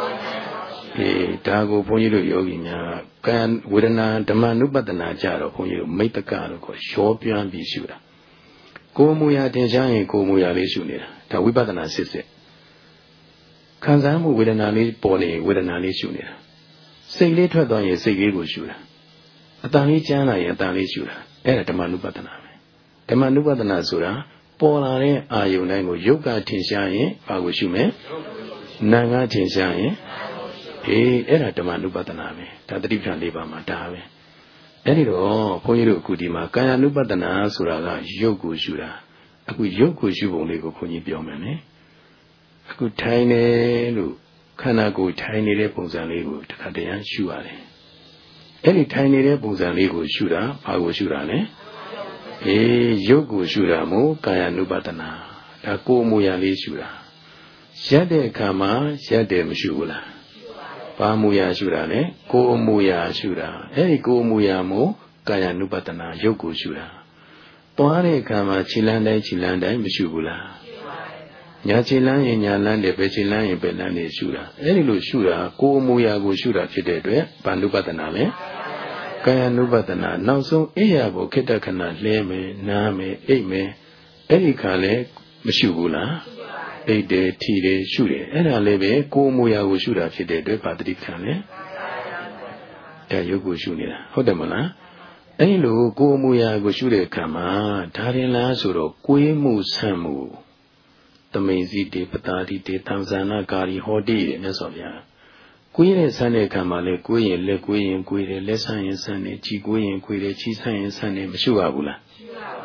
ဒါကိုဘုန်းကြီးတို့ယောဂီများကာယဝေဒနာဓမ္မ ानु ပတနာကြတော့ဘုန်းကြီးတို့မိတ္တကလို့ခေါ်ရောပြန်းပြီးရှုတာကိုယ်မူရာတင်ရှားရင်ကိုယ်မူရာလေးရှုနေတာဒါဝိပဿနာစစ်ခံစားမှုဝေဒနာလေးပေါ်နေဝေဒနာလေးရှုနေတာစိတ်လေးထွက်သွားရင်စိတ်လေးကိုရှုတာအတန်လေးကျမ်းလာရင်အတန်လေးရှုတာအဲ့ဒါဓမ္မ ानु ပတနာပဲဓမ္မ ानु ပတနာဆိုတာပေါ်လာတဲ့အာယုန်တိုင်းကိုယုတ်ကထင်ရှားရင်ဘာကိုရှုမယ်နာမ်ကထင်ရှားရင်အဲ့ဒါဓမ္မ ानु ပတနာပဲဒါတတိပဋ္ဌာန်၄ပါးမှာဒါပဲအဲ့ဒီတော့ဘုန်းကြီးတို့အခုဒီမှာကာယ ानु ပတနာဆိုတာကယုတ်ကိုရှုတာအခုယုတ်ကိုရှုပုံလေးကိုခွန်ကြီးပြောမယ်နော်အခုထိုင်နေလို့ခန္ဓာကိုယ်ထိုင်နေတဲ့ပုံစံလေးကိုတခါတည်းရှုရတယ်အဲ့ဒီထိုင်နေတဲ့ပုံစံလေးကိုရှုတာဘာကိုရှုတာလဲရုပ်ကိုရှုတာမို့ကာယ ानु ပတနာဒါကိုယ်မူရာလေးရှုတာရက်တဲ့အခါမှာရက်တယ်မရှုဘူးလားဘာမူရာရှုတာလဲကိုယ်မူရာရှုတာအဲ့ဒီကိုယ်မူရာမို့ကာယ ानु ပတနာရုပ်ကိုရှုတာသွားတဲ့အခါမှာခြေလမ်းတိုင်းမရှုဘူးလားညာခြေလမ်းရင်ညာလမ်းတယ်ဘယ်ခြေလမ်းရင်ဘယ်လမ်းနေရှုတာအဲ့ဒီလိုရှုတာကိုယ်မူရာကိုရှုတာဖြစ်တဲ့အတွက်ဘာ ानु ပတနာလဲကာယ ानु ပတနာနောက်ဆုံးအိယာကိုခိတ္တခဏလဲမယ်နားမယ်အိပ်မယ်အဲ့ဒီခါလဲမရှုဘူးလားအိပ်တယ်ထီတယ်ရှုတယ်အဲ့ဒါလည်းပဲကိုယ်မူရာကိုရှုတာဖြစ်တဲ့အတွက်ဘာတတိပဋ္ဌာန်လဲဒါရုပ်ကိုရှုနေတာဟုတ်တယ်မလားအဲ့လိုကိုယ်မူရာကိုရှုတဲ့အခါမှာဒါရင်လားဆိုတော့ကိုယ်မှုဆန့်မှုသမိန်စီတေပတာတိတေသံဇာနာကာရီဟောတိတဲ့မြတ်စွာဘုရားကိုယ်ရဲ့ဆန့်တဲ့အခါမှာလေကိုယ်ရင်လက်ကိုယ်ရင်ကိုယ်တယ်လက်ဆန့်ရင်ဆန့်တယ်ကြည်ကိုယ်ရင်ကိုယ်တယ်ချီဆန့်ရင်ဆန့်တယ်မရှုရဘူးလား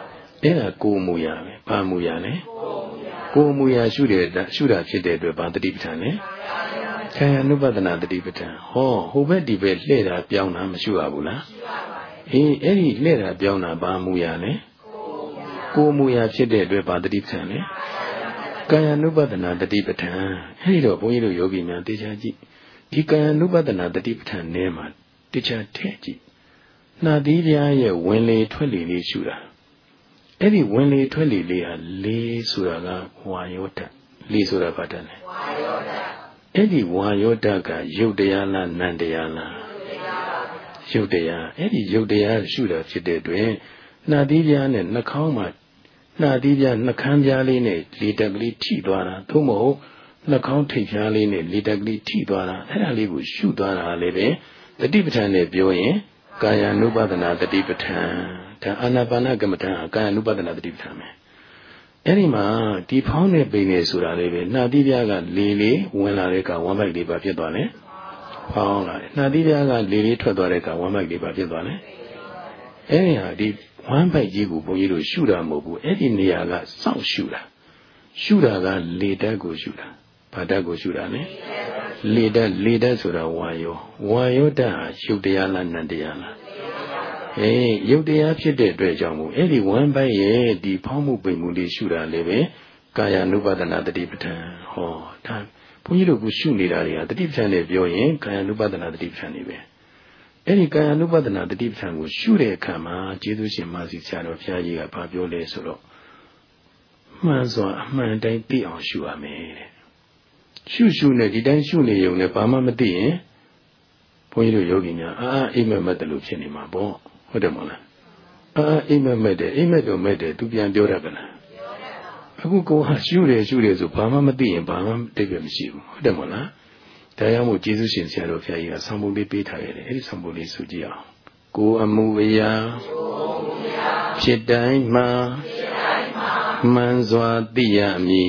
အဲ့ဒါကိုမူရပဲဘာမူရလဲကိုမူရရှုတာဖြစ်တဲ့အတွက်ဘာတတိပဋ္ဌာန်လဲကာယ ानु ပဒနာတတိပဋ္ဌာန်ဟောဟိုဘက်ဒီဘက်လှည့်တာပြောင်းတာမရှုရဘူးလားအေးအဲ့ဒီလှည့်တာပြောင်းတာဘာမူရလဲကိုမူရဖြစ်တဲ့အတွက်ဘာတတိပဋ္ဌာန်လဲကာယ ानु ပဒနာတတိပဋ္ဌာန်အဲ့ဒီတော့ဘုန်းကြီးတို့ယောဂီများသိချာကြည့်ဒီကာယ ानु ပဒနာတတိပဋ္ဌာန်ထဲမှာသိချာထည့်ကြည့်နှာသီးပြားရဲ့ဝင်လေထွက်လေလေးရှုတာအဲ့ဒီဝင်လေထွက်လေလေးဟာလေးဆိုတာကဝါယောဓာတ်လေးဆိုတာဘာဓာတ်လဲဝါယောဓာတ်အဲ့ဒီဝါယောဓာတ်ကရုပ်တရားလားနံတရားလားရုပ်တရားအဲ့ဒီရုပ်တရားရှုတာဖြစ်တဲ့တွင်နှာသီးပြားနဲ့နှာခေါင်းမှာနှာသီးပြားနှာခမ်းပြားလေးနဲ့လေတက်ကလေးထိသွားတာသို့မဟုတ်နှာခေါင်းထိပ်ပြားလေးနဲ့လေတက်ကလေးထိသွားတာအဲ့ဒါလေးကိုရှုသွားတာလည်းပဲတတိပဋ္ဌာန်နဲ့ပြောရင်ကာယ ानु ပဒနာတတိပဋ္ဌာန်ဒါအာနာပါနကမ္မဋ္ဌာန်းကာယ ानु ပဒနာတတိပဋ္ဌာန်ပဲအဲ့ဒီမှာဒီဖောင်းတဲ့ပိန်နေဆိုတာလေးပဲနှာသီးပြားကလေလေးဝင်လာတဲ့ကဝမ်းပိုက်လေးပါဖြစ်သွားတယ်ဖောင်းလာတယ်နှာသီးပြားကလေလေးထွက်သွားတဲ့ကဝမ်းပိုက်လေးပါဖြစ်သွားတယ်အဲ့ဒီဟာဒီဝမ်းပိုက်ကြီးကိုဘုန်းကြီးတို့ရှုတာမဟုတ်ဘူးအဲ့ဒီနေရာကစောင့်ရှုတာကလေဓာတ်ကိုရှုတာဘာဓာတ်ကိုရှုတာလဲလေဓာတ်ဆိုတာဝါယောဓာတ်ဟာရုပ်တရားလားနံတရားလားရုပ်တရားဖြစ်တဲ့အတွက်ကြောင့်မို့အဲ့ဒီဝမ်းပိုက်ရဲ့ဒီဖောင်းမှုပိန်မှုလေးရှုတာလည်းပဲကာယ ानु ပဒနာတတိပဋ္ဌာန်ဟောဒါဘုန်းကြီးတို့ကရှုနေတာတွေကတတိပဋ္ဌာန်နဲ့ပြောရင်ကာယ ानु ပဒနာတတိပဋ္ဌာန်တွေပဲအဲ့ဒီကာယ ानु ပဒနာတတိပဋ္ဌာန်ကိုရှုတဲ့အခါမှာကျေးဇူးရှင်မာစီဆရာတော်ဘုရားကြီးကဘာပြောလဲဆိုတော့မှန်စွာအမှန်တိုင်းသိအောင်ရှုရမယ်တဲ့ရှုနဲ့ဒီတိုင်းရှုနေုံနဲ့ဘာမှမသိရင်ဘုန်းကြီးတို့ယောဂီများအိမ်မက်တယ်လို့ဖြစ်နေမှာပေါ့ဟုတ်တယ်မဟုတ်လားအိမ်မက်တယ်အိမ်မက်တော့မဲ့တယ်သူပြန်ပြောရကလားအခုကိုဟာရှုတယ်ဆိုဘာမှမသိရင်ဘာမှတိတ်ပြမရှိဘူးဟုတ်တယ်မဟုတ်လားဒါကြောင့်မို့ကျေးဇူးရှင်ဆရာတော်ဘုရားကြီးကဆောင်းပုံလေးပေးထားရတယ်အဲ့ဒီဆောင်းပုံလေးဆိုကြည့်အောင်ကိုအမှုအရာဖြစ်တိုင်းမှာမှန်စွာသိရမည်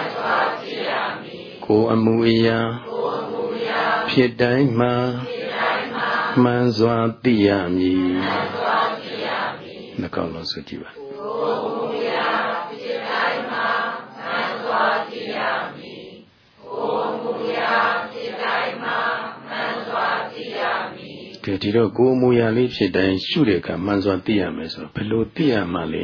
ကိုအမှုအရာဖြစ်တိုင်းမှာမှန်စွာသိရမည်နှကောင်းလို့ဆိုကြည့်ပါကိုအမှုအရာဖြစ်တိုင်းမှာမှန်စွာသိရမည်ကိုအမှုအရာဖြစ်တိုင်းမှာမှန်စွာသိရမည်ဒီတော့ကိုအမှုအရာလေးဖြစ်တိုင်းရှုတဲ့အခါမှန်စွာသိရမယ်ဆိုတော့ဘယ်လိုသိရမှာလဲ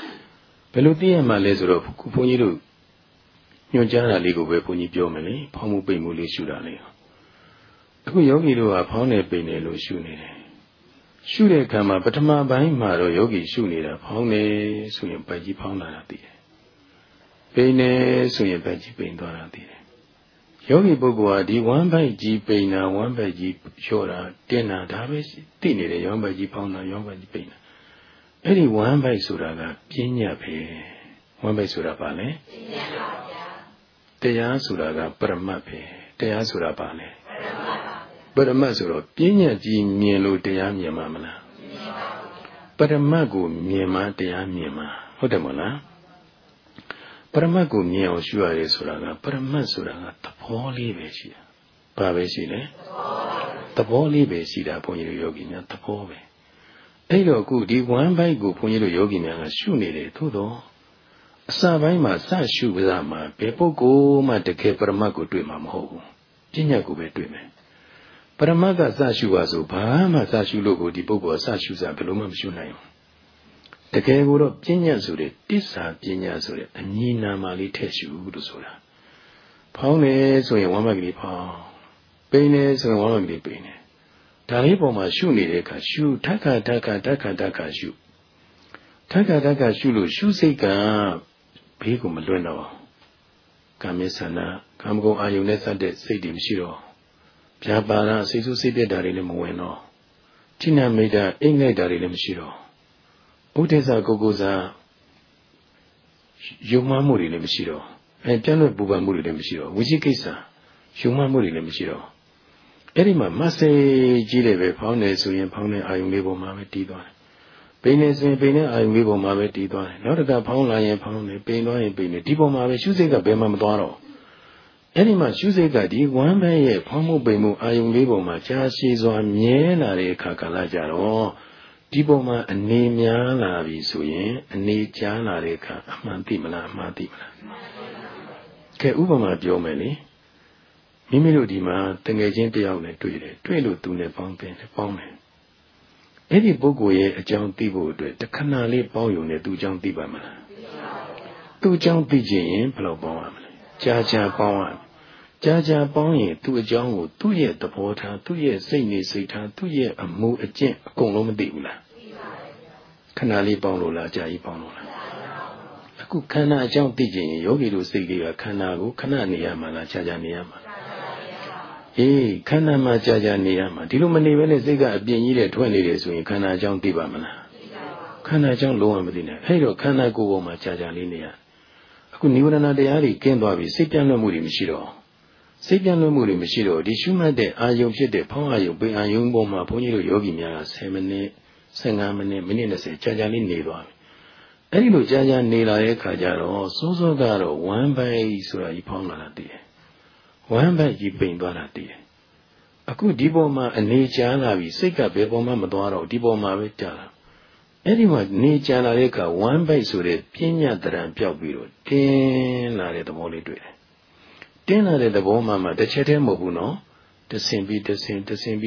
ဆိုတော့ဘုန်းကြီးတို့ညွှန်ကြားတာလေးကိုပဲဘုန်းကြီးပြောမယ်လေဖောင်းမှုပိန်မှုလေးရှုတာလေအခုယောဂီတို့ကဖောင်းနေပိန်နေလို့ရှုနေတယ်ရှုတဲ့အခါမှာပထမပိုင်းမှာတော့ယောဂီရှုနေတာဖောင်းနေဆိုရင်ပိုက်ကြီးဖောင်းလာတာသိတယ်ပိန်နေဆိုရင်ပိုက်ကြီးပိန်သွားတာသိတယ်ယောဂီပုဂ္ဂိုလ်ဟာဒီဝမ်းပိုက်ကြီးပိန်တာဝမ်းပိုက်ကြီးလျှော့တာတင်းတာဒါပဲသိနေတယ်ဝမ်းပိုက်ကြီးဖောင်းတာဝမ်းပိုက်ကြီးပိန်တာအဲ့ဒီဝမ်းပိုက်ဆိုတာကပြဉ္ညာပဲဝမ်းပိုက်ဆိုတာဘာလဲပြဉ္ညာပါဗျာတရားဆိုတာကပရမတ်ပဲတရားဆိုတာဘာလဲပရမတ်ဆိုတော့ပြဉ္ညာကြီးမြင်လို့တရားမြင်မှာမလားပရမတ်ကိုမြင်မှတရားမြင်မှာဟုတ်တယ်မဟုတ်လားပရမတ်ကိုမြင်အောင်ရှုရတယ်ဆိုတာကပရမတ်ဆိုတာကသဘောလေးပဲရှိတာဘာပဲရှိလဲသဘောလေးပဲရှိတာဘုန်းကြီးတို့ယောဂီများသဘောပဲအဲ့တော့အခုဒီဝမ်းပိုက်ကိုဘုန်းကြီးတို့ယောဂီများကရှုနေတယ်သို့တော့အစပိုင်းမှာစရှုပစားမှာဘယ်ပုဂ္ဂိုလ်မှတကယ်ပရမတ်ကိုတွေ့မှာမဟုတ်ဘူးပညာကိုပဲတွေ့မယ်ပရမတ်ကစရှုပါဆိုဘာမှစရှုလို့ကိုဒီပုဂ္ဂိုလ်စရှုစားဘယ်လိုမှမရှုနိုင်ဘူးတကယ်ကိုတော့ပညာဆိုတဲ့တစ္ဆာပညာဆိုတဲ့အမည်နာမလေးထည့်ရှုလို့ဆိုတာဖောင်းနေဆိုရင်ဝမ်းပိုက်ကလေးဖောင်းပိန်နေဆိုရင်ဝမ်းပိုက်ကလေးပိန်နေဒါလေးပေါ်မှာရှုနေတဲ့အခါရှုဓက္ခရှုဓက္ခရှုလို့ရှုစိတ်ကဘေးကိုမလွတ်တော့ကာမေသနာကာမဂုဏ်အာယုန်နဲ့စတဲ့စိတ်တွေမရှိတော့ဗျာပါဒစိတ်ဆိုးစိတ်ပြတ်တာတွေလည်းမဝင်တော့ဌိနမိတ်တာအိမ်ငိုက်တာတွေလည်းမရှိတော့ဥဒိစ္စကိုကိုစားယုံမှမှုတွေလည်းမရှိတော့ပြန့်လွတ်ပူပန်မှုတွေလည်းမရှိတော့ဝိသိကိစ္စယုံမှမှုတွေလည်းမရှိတော့အဲ့ဒီမှာမဆိကြီးတယ်ပဲဖောင်းနေဆိုရင်ဖောင်းနေအာယုန်လေးပေါ်မှာပဲတည်သွားတယ်ပိန်နေဆိုရင်ပိန်နေအာယုန်လေးပေါ်မှာပဲတည်သွားတယ်နောက်တစ်ခါဖောင်းလာရင်ဖောင်းနေပိန်သွားရင်ပိန်နေဒီပေါ်မှာပဲရှုစိတ်ကဘယ်မှမသွားတော့အဲ့ဒီမှာရှုစိတ်ကဒီဝမ်းဘက်ရဲ့ဖောင်းမှုပိန်မှုအာယုန်လေးပေါ်မှာကြာရှည်စွာမြဲလာတဲ့အခါကာလကြတော့ဒဒီပုံမှာအနေများလာပြီဆိုရင်အနေကြားလာတဲ့အခါအမှန်သိမလားအမှားသိမလားကဲဥပမာပြောမယ်လေမိမိတို့ဒီမှာတငယ်ချင်းတယောက်နဲ့တွေ့တယ်တွေ့လို့သူနဲ့ပေါင်းတယ်အဲ့ဒီပုဂ္ဂိုလ်ရဲ့အကြောင်းသိဖို့အတွက်တခဏလေးပေါင်းယုံနဲ့သူအကြောင်းသိပါမလားသူအကြောင်းသိခြင်းရင်ဘယ်လိုပေါင်းရမလဲကြာပေါင်းရမယ်ကြာပေါင်းရင်သူ့အကြောင်းကိုသူ့ရဲ့သဘောထားသူ့ရဲ့စိတ်နေစိတ်ထားသူ့ရဲ့အမှုအကျင့်အကုန်လုံးမသိဘူးလားခဏလေးပေါင်းလို့လားကြာကြီးပေါင်းလို့လားအခုခန္ဓာအကြောင်းသိခြင်းရင်ယောဂီတို့စိတ်လေးကခန္ဓာကိုခဏနေရမှာလားကြာနေရမှာအေးခန္ဓာမှာကြာနေရမှာဒီလိုမနေဘဲနဲ့စိတ်ကအပြင်းကြီးတဲ့ထွက်နေတယ်ဆိုရင်ခန္ဓာအကြောင်းသိပါမလားခန္ဓာအကြောင်းလုံးဝမသိနဲ့အဲ့တော့ခန္ဓာကိုယ်ပေါ်မှာကြာလေးနေရအခုနိဝရဏတရားတွေကင်းသွားပြီစိတ်ပြန့်လွတ်မှုတွေမရှိတော့စိတ်ပြန့်လွတ်မှုတွေမရှိတော့ဒီရှုမှတ်တဲ့အာယုံဖြစ်တဲ့ဖောင်းအာယုံပိအာယုံပေါ်မှာဘုန်းကြီးတို့ယောဂီများက10မိနစ်15မိနစ်မိနစ်20ကြာလေးနေသွားပြီအဲ့ဒီလိုကြာနေလာတဲ့အခါကျတော့စိုးစိုးကတော့ဝမ်းပိုက်ဆိုတာကြီးဖောင်းလာတာတည်တယ်ဝမ်းပိုက်ကြီးပိန်သွားတာတည်တယ်အခုဒီပေါ်မှာအနေကြာလာပြီစိတ်ကဘယ်ပေါ်မှမသွားတော့ဒီပေါ်မှာပဲကြာလာအဲ့ဒီမှာနေကြာလာတဲ့အခါဝမ်းပိုက်ဆိုတဲ့ပညာတရံပြောက်ပြီးတော့တင်းလာတဲ့သဘောလေးတွေ့တယ်တင်းလာတဲ့သဘောမှတစ်ချက်တည်းမဟုတ်ဘူးနော်တဆင်ပြီးတဆင်တင်း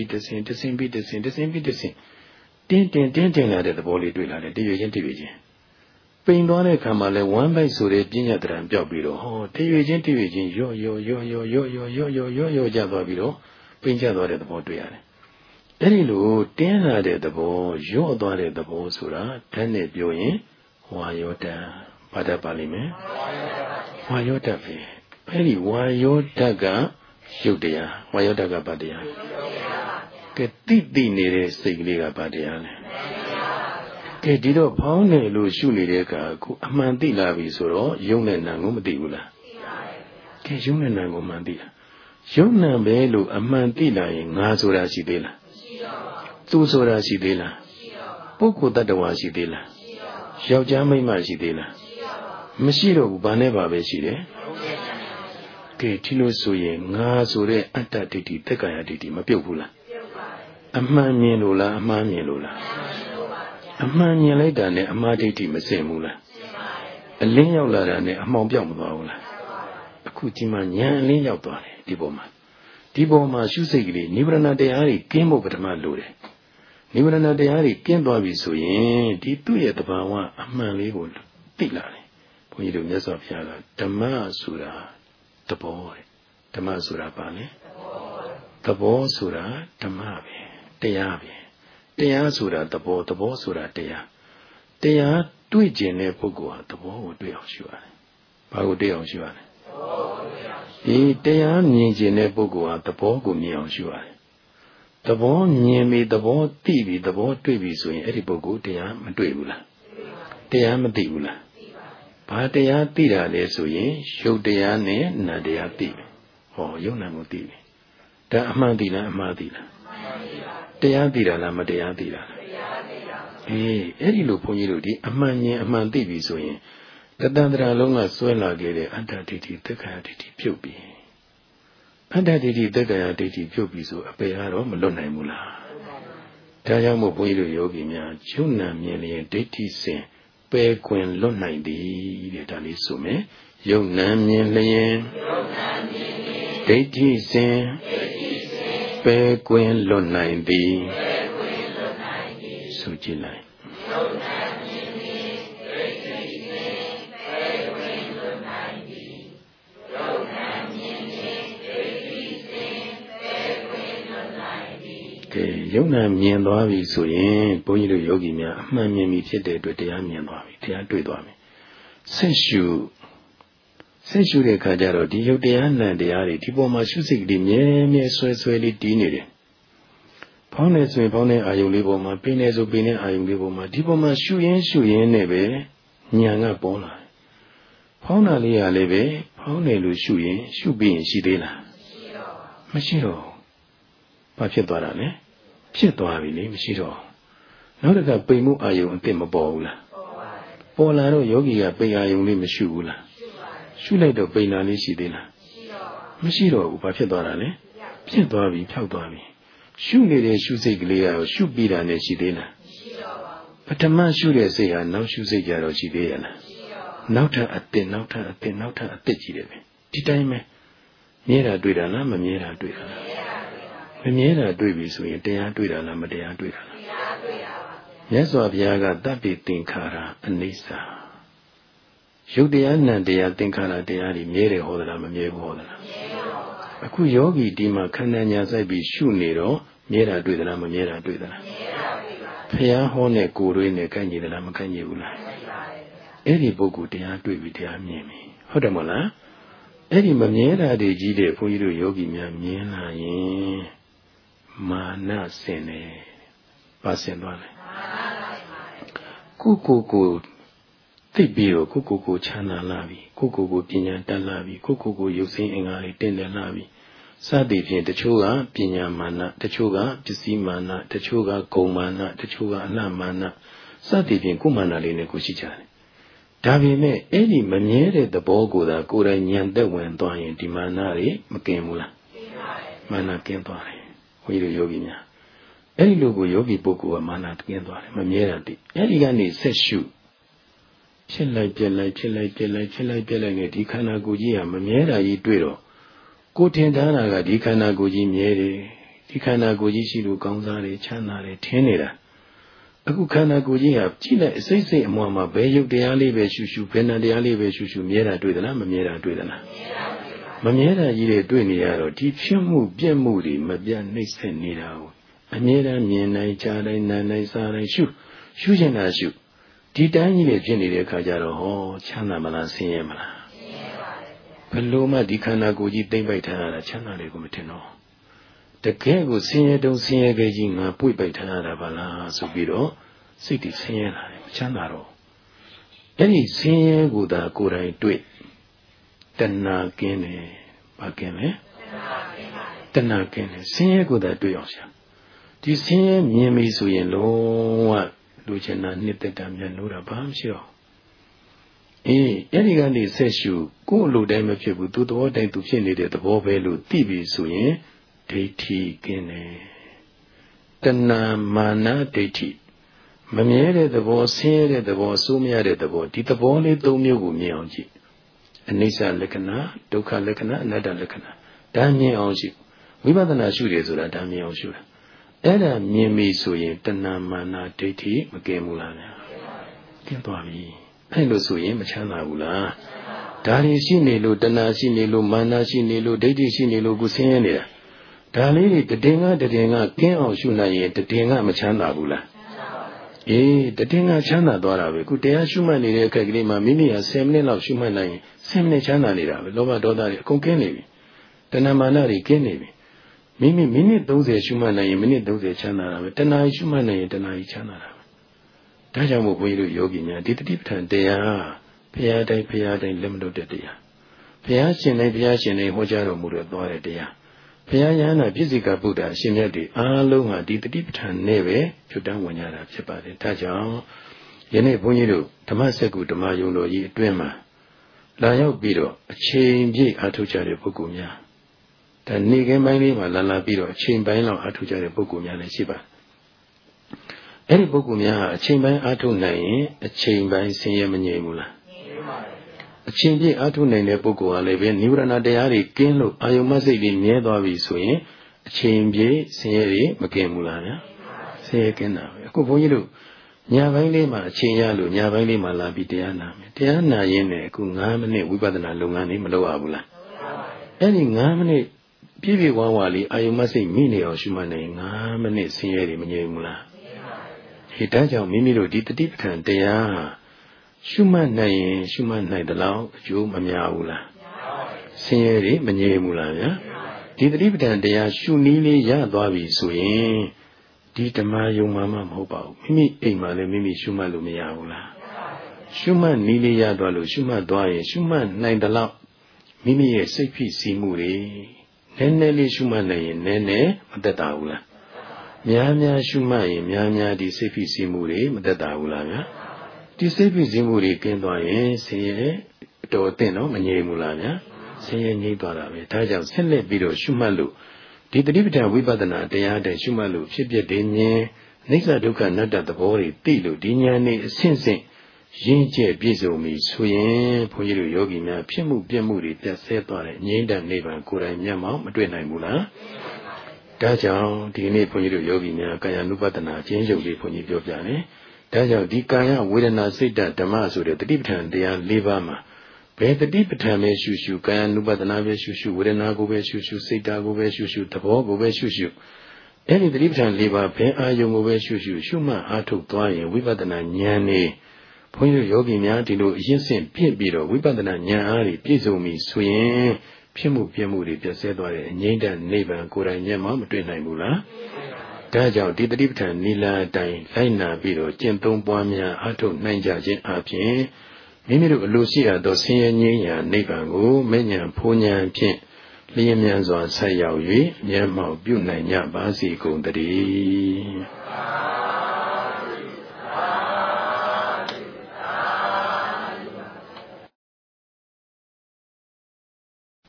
လာတဲ့သဘောလေးတွေ့လာတယ်တရွေချင်းပိန်သွားတဲ့အခါမှာလဲဝမ်းပိုက်ဆိုတဲ့ပညာတရံပြောက်ပြီးတော့ဟောတရွေချင်းရော့ကြသွားပြီးတော့ပိန်ကျသွားတဲ့သဘောတွေ့ရတယ်အဲ့ဒီလိုတင်းလာတဲ့သဘောရော့သွားတဲ့သဘောဆိုတာဓာတ်နဲ့ပြောရင်ဝါယောဓာတ်ဘာဓာတ်ပါလိမ့်မယ်ဝါယောဓာတ်ပဲအဲ့ဒီဝါယောဓာတ်ကရုပ်တရားဝါယောဓာတ်ကဘာတရားကဲတိနေတဲ့စိတ်ကလေးကဘာတရားလဲကဲဒီတော့ဖောင်းနေလို့ရှုနေတဲ့အခါအခုအမှန်သိလာပြီဆိုတော့ယုံနဲ့နာကိုမသိဘူးလားကဲယုံနဲ့နာကိုမှန်သိလားယုံနာပဲလို့အမှန်သိလာရင်ငါဆိုတာရှိသေးလားသူဆိုတာရှိသေးလားပုဂ္ဂိုလ်တ attva ရှိသေးလားယောက်ျားမိန်းမရှိသေးလားမရှိတော့ဘူးဘာနဲ့ပါပဲရှိတယ်ကဲဒီလိုဆိုရင်ငါဆိုတဲ့အတ္တဒိဋ္ဌိသက္ကာယဒိဋ္ဌိမပြုတ်ဘူးလားအမှန်မြင်လို့လားအမှားမြင်လို့လားအမှန်မြင်လိုက်တာနဲ့အမှားဒိဋ္ဌိမစင်ဘူးလားအလင်းရောက်လာတာနဲ့အမှောင်ပြောက်မသွားဘူးလားအခုဒီမှာဉာဏ်အလင်းရောက်သွားတယ်ဒီပေါ်မှာရှုစိတ်ကလေးနိဗ္ဗာန်တရားတွေကင်းဖို့ပထမလိုတယ်နိဗ္ဗာန်တရားတွေကင်းသွားပြီဆိုရင်ဒီသူ့ရဲ့တဘာဝအမှန်လေးကိုသိလာတယ်ဘုန်းကြီးတို့မြတ်စွာဘုရားကဓမ္မဆိုတာသဘောတဲ့ဓမ္မဆိုတာဘာလဲသဘောဆိုတာဓမ္မပဲတရားပဲတရားဆိုတာသဘောဆိုတာတရားတွေ့ကျင်တဲ့ပုဂ္ဂိုလ်ဟာသဘောကိုတွေ့အောင်ရှုရတယ်ဘာကိုတွေ့အောင်ရှုရလဲဒီတရားမြင်ကျင်တဲ့ပုဂ္ဂိုလ်ဟာသဘောကိုမြင်အောင်ရှုရတယ်သဘောမြင်ပြီသဘောသိပြီသဘောတွေ့ပြီဆိုရင်အဲ့ဒီပုဂ္ဂိုလ်တရားမတွေ့ဘူးလားတရားမသိဘူးလားဘာတရားသိတာလဲဆိုရင်ရုပ်တရားနဲ့နာမ်တရားသိပြီဟောရုပ်နာမ်ကိုသိပြီဒါအမှန်သိလားအမှားသိလားတရားသိတာလားမတရားသိတာလားအဲ့ဒီလိုဘုန်းကြီးတို့ဒီအမှန်ဉာဏ်အမှန်သိပြီဆိုရင်တတန္တရာလုံးကဆွဲလာခဲ့တဲ့အတ္တဒိဋ္ဌိသက္ကာယဒိဋ္ဌိပြုတ်ပြီအတ္တဒိဋ္ဌိသက္ကာယဒိဋ္ဌိပြုတ်ပြီဆိုအပေကတော့မလွတ်နိုင်ဘူးလားဒါကြောင့်မို့ဘုန်းကြီးတို့ယောဂီများယုံနာမြင်လျင်ဒိဋ္ဌိစဉ်ပယ်ကွင်လွတ်နိုင်သည်တဲ့ဒါလေးဆိုမယ်ယုံနာမြင်လျင်ဒိဋ္ဌိစဉ်ပယ်ကွင်လွတ်နိုင်သည်ဆိုကြည့်လိုက်ယုံနာမြင်သွားပြီဆိုရင်ဘုန်းကြီးတို့ယောဂီများအမှန်မြင်ပြီဖြစ်တဲ့အတွက်တရားမြင်သွားပြီတရားတွေ့သွားပြီဆက်ရှုတဲ့အခါကျတော့ဒီယုတ်တရားနံတရားတွေဒီပေါ်မှာရှုစိတ်ကလေးမြဲဆွဲလေးတီးနေတယ်ဖောင်းနေဆိုရင်ဖောင်းတဲ့အာယုံလေးပေါ်မှာပိနေဆိုပိနေအာယုံလေးပေါ်မှာဒီပေါ်မှာရှုရင်းနဲ့ပဲဉာဏ်ကပေါ်လာတယ်ဖောင်းတာလေးရလည်းပဲဖောင်းတယ်လို့ရှုရင်ရှုပြီးရင်ရှိသေးလားမရှိတော့ဘာဖြစ်သွားတာလဲဖြစ်သွားပြီလေမရှိတော့နောက်တစ်ခါပိန်မှုအာယုံအစ်မပေါ်ဘူးလားပေါ်လာတော့ယောဂီကပိန်အာယုံလေးမရှုဘူးလားရှုလိုက်တော့ပိန်လာလေးရှိသေးလားမရှိတော့ဘူးဘာဖြစ်သွားတာလဲဖြစ်သွားပြီဖြောက်သွားပြီရှုနေတဲ့ရှုစိတ်ကလေးကရှုပြီးတာနဲ့ရှိသေးလားပထမရှိတဲ့စိတ်ဟာနောက်ရှုစိတ်ကြတော့ရှိသေးရလားနောက်ထပ်အစ်နောက်ထပ်အစ်နောက်ထပ်အစ်ကြည့်တယ်ပဲဒီတိုင်းပဲမြဲတာတွေ့တာလားမမြဲတာတွေ့တာလားမမြဲတာတွေ့ပြီဆိုရင်တရားတွေ့တာလားမတရားတွေ့တာလားတရားတွေ့တာပါမြတ်စွာဘုရားကတပ္ပိသင်္ခါရအနိစ္စရုပ်တရားနံတရားသင်္ခါရတရားတွေမြဲတယ်ဟောသလားမမြဲဘူးဟောသလားအခုယောဂီဒီမှာခန္ဓာညာစိုက်ပြီးရှုနေတော့မြဲတာတွေ့သလားမမြဲတာတွေ့သလားမြဲတာတွေ့ပါဘုရားဟောတဲ့ကိုယ်တွေနဲ့ကိုက်ညီသလားမကိုက်ညီဘူးလားအဲ့ဒီပုဂ္ဂိုလ်တရားတွေ့ပြီးတရားမြင်ပြီဟုတ်တယ်မဟုတ်လားအဲ့ဒီမမြဲတာတွေကြီးတဲ့ဘုန်းကြီးတို့ယောဂီများမြင်လာရင်မာနဆင်တယ်ပါဆင်သွားတယ်ကိုသိပြီးတော့ကိုချမ်းသာလာပြီကိုပညာတတ်လာပြီကိုရုပ်စိမ်းအင်္ဂါတွေတင့်တယ်လာပြီစသည်ဖြင့်တချို့ကပညာမာနတချို့ကပစ္စည်းမာနတချို့ကဂုဏ်မာနတချို့ကအလှမာနစသည်ဖြင့်ကိုမာနလေးနဲ့ကိုရှိကြတယ်ဒါပေမဲ့အဲ့ဒီမမြဲတဲ့သဘောကိုသာကိုယ်တိုင်ဉာဏ်သက်ဝင်သွားရင်ဒီမာနတွေမကင်းဘူးလားကင်းပါတယ်မာနကင်းသွားတယ်ဘုန်းကြီးတို့ယောဂီများအဲ့ဒီလိုကိုယောဂီပုဂ္ဂိုလ်ကမာနကင်းသွားတယ်မမြဲတာတည်းအဲ့ဒီကနေဆက်ရှုဖြစ်လိုက်ပြက်လိုက်ဖြစ်လိုက်ပြက်လိုက်ဖြစ်လိုက်ပြက်လိုက်နဲ့ဒီခန္ဓာကိုယ်ကြီးဟာမမြဲတာကြီးတွေ့တော့ကိုထင်ထားတာကဒီခန္ဓာကိုယ်ကြီးမြဲတယ်ဒီခန္ဓာကိုယ်ကြီးရှိလို့ကောင်းစားတယ်ချမ်းသာတယ်ထင်နေတာအခုခန္ဓာကိုယ်ကြီးဟာကြည့်လိုက်စိတ်အမွာမှာဘယ်ရုပ်တရားလေးပဲရှုရှုဘယ်နာတရားလေးပဲရှုရှုမြဲတာတွေ့သလားမမြဲတာတွေ့သလားမမြဲတာကြီးတွေတွေ့နေရတော့ဒီဖြစ်မှုပြက်မှုတွေမပြတ်နှိမ့်ဆက်နေတာကိုအမြဲတမ်းမြင်နိုင်ကြားနိုင်နားနိုင်စားနိုင်ရှုချင်တာရှုဒီတိုင်းကြီးတွေဖြစ်နေတဲ့အခါကျတော့ဟောချမ်းသာမလားဆင်းရဲမလားဆင်းရဲပါပဲဘယ်လိုမှဒီခန္ဓာကိုယ်ကြီးသိမ့်ပိုက်ထားရတာချမ်းသာတယ်ကိုမထင်တော့တကယ်ကိုဆင်းရဲတုံးဆင်းရဲခဲ့ကြီးငါပွေ့ပိုက်ထားရတာပါလားဆိုပြီးတော့စိတ်တွေဆင်းရဲလာတယ်မချမ်းသာတော့အဲ့ဒီဆင်းရဲကိုသာကိုယ်တိုင်တွေ့တဏှာကင်းတယ်ဘာကင်းလဲတဏှာကင်းတယ်ဆင်းရဲကိုသာတွေ့အောင်ရှာဒီဆင်းရဲမြင်ပြီဆိုရင်လုံးဝလူချင်တာနှစ်သက်တာမြတ်လို့တာဘာမှမရှိတော့အဲ့ဒီကနေဆက်ရှုကိုယ်လိုတိုင်းမဖြစ်ဘူးသူသဘောတိုင်းသူဖြစ်နေတဲ့သဘောပဲလို့သိပြီဆိုရင်ဒိဋ္ဌိကင်းတယ်တဏှာမာနဒိဋ္ဌိမမြဲတဲ့သဘောဆင်းရဲတဲ့သဘောစိုးမရတဲ့သဘောဒီသဘောလေး၃မျိုးကိုမြင်အောင်ကြည့်အနိစ္စလက္ခဏာဒုက္ခလက္ခဏာအနတ္တလက္ခဏာဒါမြင်အောင်ကြည့်ဝိပဿနာရှုတယ်ဆိုတာဒါမြင်အောင်ရှုတာအဲ့ဒါမြင်ပြီဆိုရင်တဏှာမာနဒိဋ္ဌိမကင်းဘူးလားဗျာကင်းသွားပြီအဲ့လိုဆိုရင်မချမ်းသာဘူးလားဒါတွေရှိနေလို့တဏှာရှိနေလို့မာနရှိနေလို့ဒိဋ္ဌိရှိနေလို့ကိုဆင်းရဲနေတာဒါလေးတွေတည်ငါကကင်းအောင်ရှုနိုင်ရင်တည်ငါမချမ်းသာဘူးလားတည်ငါချမ်းသာသွားတာပဲခုတရားရှုမှတ်နေတဲ့အခါကလေးမှာမိမိဟာ10မိနစ်လောက်ရှုမှတ်နိုင်ရင်10မိနစ်ချမ်းသာနေတာပဲလောဘဒေါသတွေအကုန်ကင်းနေပြီတဏှာမာနတွေကင်းနေပြီမိနစ်30ရှုမှတ်နိုင်ရင်မိနစ်30ချမ်းသာတာပဲတဏှာရှုမှတ်နိုင်ရင်တဏှာချမ်းသာတာပဲဒါကြောင့်မို့ဘုန်းကြီးတို့ယောဂီများဒီတတိပဋ္ဌာန်တရားဘုရားတိုင်းလက်မလွတ်တဲ့တရားဘုရားရှင်တိုင်းဟောကြားတော်မူတဲ့သွားတဲ့တရားဘုရားယဟနာပြည့်စုံကဗုဒ္ဓအရှင်မြတ်တွေအားလုံးဟာဒီတတိပဋ္ဌာန်နဲ့ပဲဖြုတ်တန်းဝင်ကြတာဖြစ်ပါတယ်ဒါကြောင့်ယနေ့ဘုန်းကြီးတို့ဓမ္မစက္ကူဓမ္မယုံတော်ကြီးအတွင်းမှာလာရောက်ပြီးတော့အချိန်ပြည့်အားထုတ်ကြတဲ့ပုဂ္ဂိုလ်များဒါနေခင်းပိုင်းလေးမှာလာပြီးတော့အချိန်ပိုင်းလောက်အားထုတ်ကြတဲ့ပုဂ္ဂိုလ်များလည်းရှိပါတယ်အဲ့ဒီပုဂ္ဂိုလ်များအချိန်ပိုင်းအားထုတ်နိုင်ရင်အချိန်ပိုင်းဆင်းရဲမငြိမ်ဘူးလားအချိန်ပြည့်အားထုတ်နိုင်တဲ့ပုဂ္ဂိုလ်ဟာလည်းပဲနိဗ္ဗာန်တရားတွေကင်းလို့အာယုံမစိတ်တွေမြဲသွားပြီဆိုရင်အချိန်ပြည့်ဆင်းရဲတွေမကင်းဘူးလားဗျာဆင်းရဲကင်းတာပဲအခုဘုန်းကြီးတို့ညပိုင်းလေးမှာအချိန်ရလို့ညပိုင်းလေးမှာလာပြီးတရားနာမယ်တရားနာရင်းနဲ့အခု9မိနစ်ဝိပဿနာလုပ်ငန်းလေးမလုပ်ရဘူးလားအဲ့ဒီ9မိနစ်ပြည့်ဝလေးအာယုံမစိတ်မိနေအောင်ရှုမှတ်နေ9မိနစ်ဆင်းရဲတွေမငြိမ်ဘူးလားဒီတန်းကြောင့်မိမိတို့ဒီတတိပဋ္ဌာန်တရားရှုမှတ်နိုင်ရင်ရှုမှတ်နိုင်တဲ့လောက်အကျိုးမများဘူးလားဆင်းရဲတွေမငြိမ်ဘူးလားဗျာဒီတတိပဋ္ဌာန်တရားရှုနည်းလေးရသွားပြီဆိုရင်ဒီဓမ္မယုံမှမဟုတ်ပါဘူးမိမိအိမ်မှာလည်းမိမိရှုမှတ်လို့မရဘူးလားရှုမှတ်နည်းလေးရသွားလို့ရှုမှတ်သွားရင်ရှုမှတ်နိုင်တဲ့လောက်မိမိရဲ့စိတ်ဖြစ်စီမှုတွေနည်းနည်းလေးရှုမှတ်နိုင်ရင်နည်းနည်းမသက်သာဘူးလားများရှုမှတ်ရင်များဒီစိတ်ဖြစ်စီမှုတွေမသက်သာဘူးလားဗျာဒီစိတ်ဖြစ်စီမှုတွေကင်းသွားရင်ဆင်းရဲတော်အသင့်တော့မငြိမ်ဘူးလားဗျာဆင်းရဲငြိမ်သွားတာပဲဒါကြောင့်ဆက်လက်ပြီးတော့ရှုမှတ်လို့ဒီတတိပဋ္ဌာန်ဝိပဿနာတရားတဲ့ရှုမှတ်လို့ဖြစ်ဖြစ်တဲ့မြင်နိစ္စဒုက္ခအနတ္တသဘောတွေသိလို့ဒီဉာဏ်နဲ့အဆင့်ဆင့်ရင့်ကျက်ပြည့်စုံပြီဆိုရင်ဘုန်းကြီးတို့ယောဂီများဖြစ်မှုပြည့်မှုတွေပြတ်ဆဲသွားတဲ့ငြိမ့်တဲ့နိဗ္ဗာန်ကိုယ်တိုင်မျက်မှောက်မတွေ့နိုင်ဘူးလားဒါကြောင့်ဒီနေ့ဘုန်းကြီးတို့ယောဂီများကာယ ानु ပတ္တနာကျင့်ကြုံလေးဘုန်းကြီးပြောပြတယ်ဒါကြောင့်ဒီကာယဝေဒနာစိတ်ဓမ္မဆိုတဲ့တတိပဋ္ဌာန်တရား၄ပါးမှာဘယ်တတိပဋ္ဌာန်ပဲရှုရှုကာယ ानु ပတ္တနာပဲရှုရှုဝေဒနာကိုပဲရှုရှုစိတ်ဓာတ်ကိုပဲရှုရှုသဘောကိုပဲရှုရှုအဲ့ဒီတတိပဋ္ဌာန်၄ပါးဘယ်အာယုံကိုပဲရှုရှုရှုမှတ်အားထုတ်သွားရင်ဝိပဿနာဉာဏ်နဲ့ဘုန်းကြီးတို့ယောဂီများဒီလိုအရင်ဆင့်ပြည့်ပြီးတော့ဝိပဿနာဉာဏ်အားဖြင့်ပြည့်စုံပြီဆိုရင်ဖြစ်မှုပြည့်မှုတွေပြည့်စဲသွားတဲ့အငြိမ့်တဲ့နိဗ္ဗာန်ကိုယ်တိုင်မျက်မှောက်မတွေ့နိုင်ဘူးလားဒါကြောင့်ဒီတတိပဋ္ဌာန်နိလအတိုင်းလိုက်နာပြီးတော့ကျင့်သုံးပွားများအားထုတ်နိုင်ကြခြင်းအပြင်မိမိတို့အလိုရှိသောဆင်းရဲငြိမ်းရာနိဗ္ဗာန်ကိုမဲ့ညာဖူးညာဖြင့်လျင်မြန်စွာဆက်ရောက်၍မျက်မှောက်ပြုနိုင်ကြပါစေကုန်သတည်း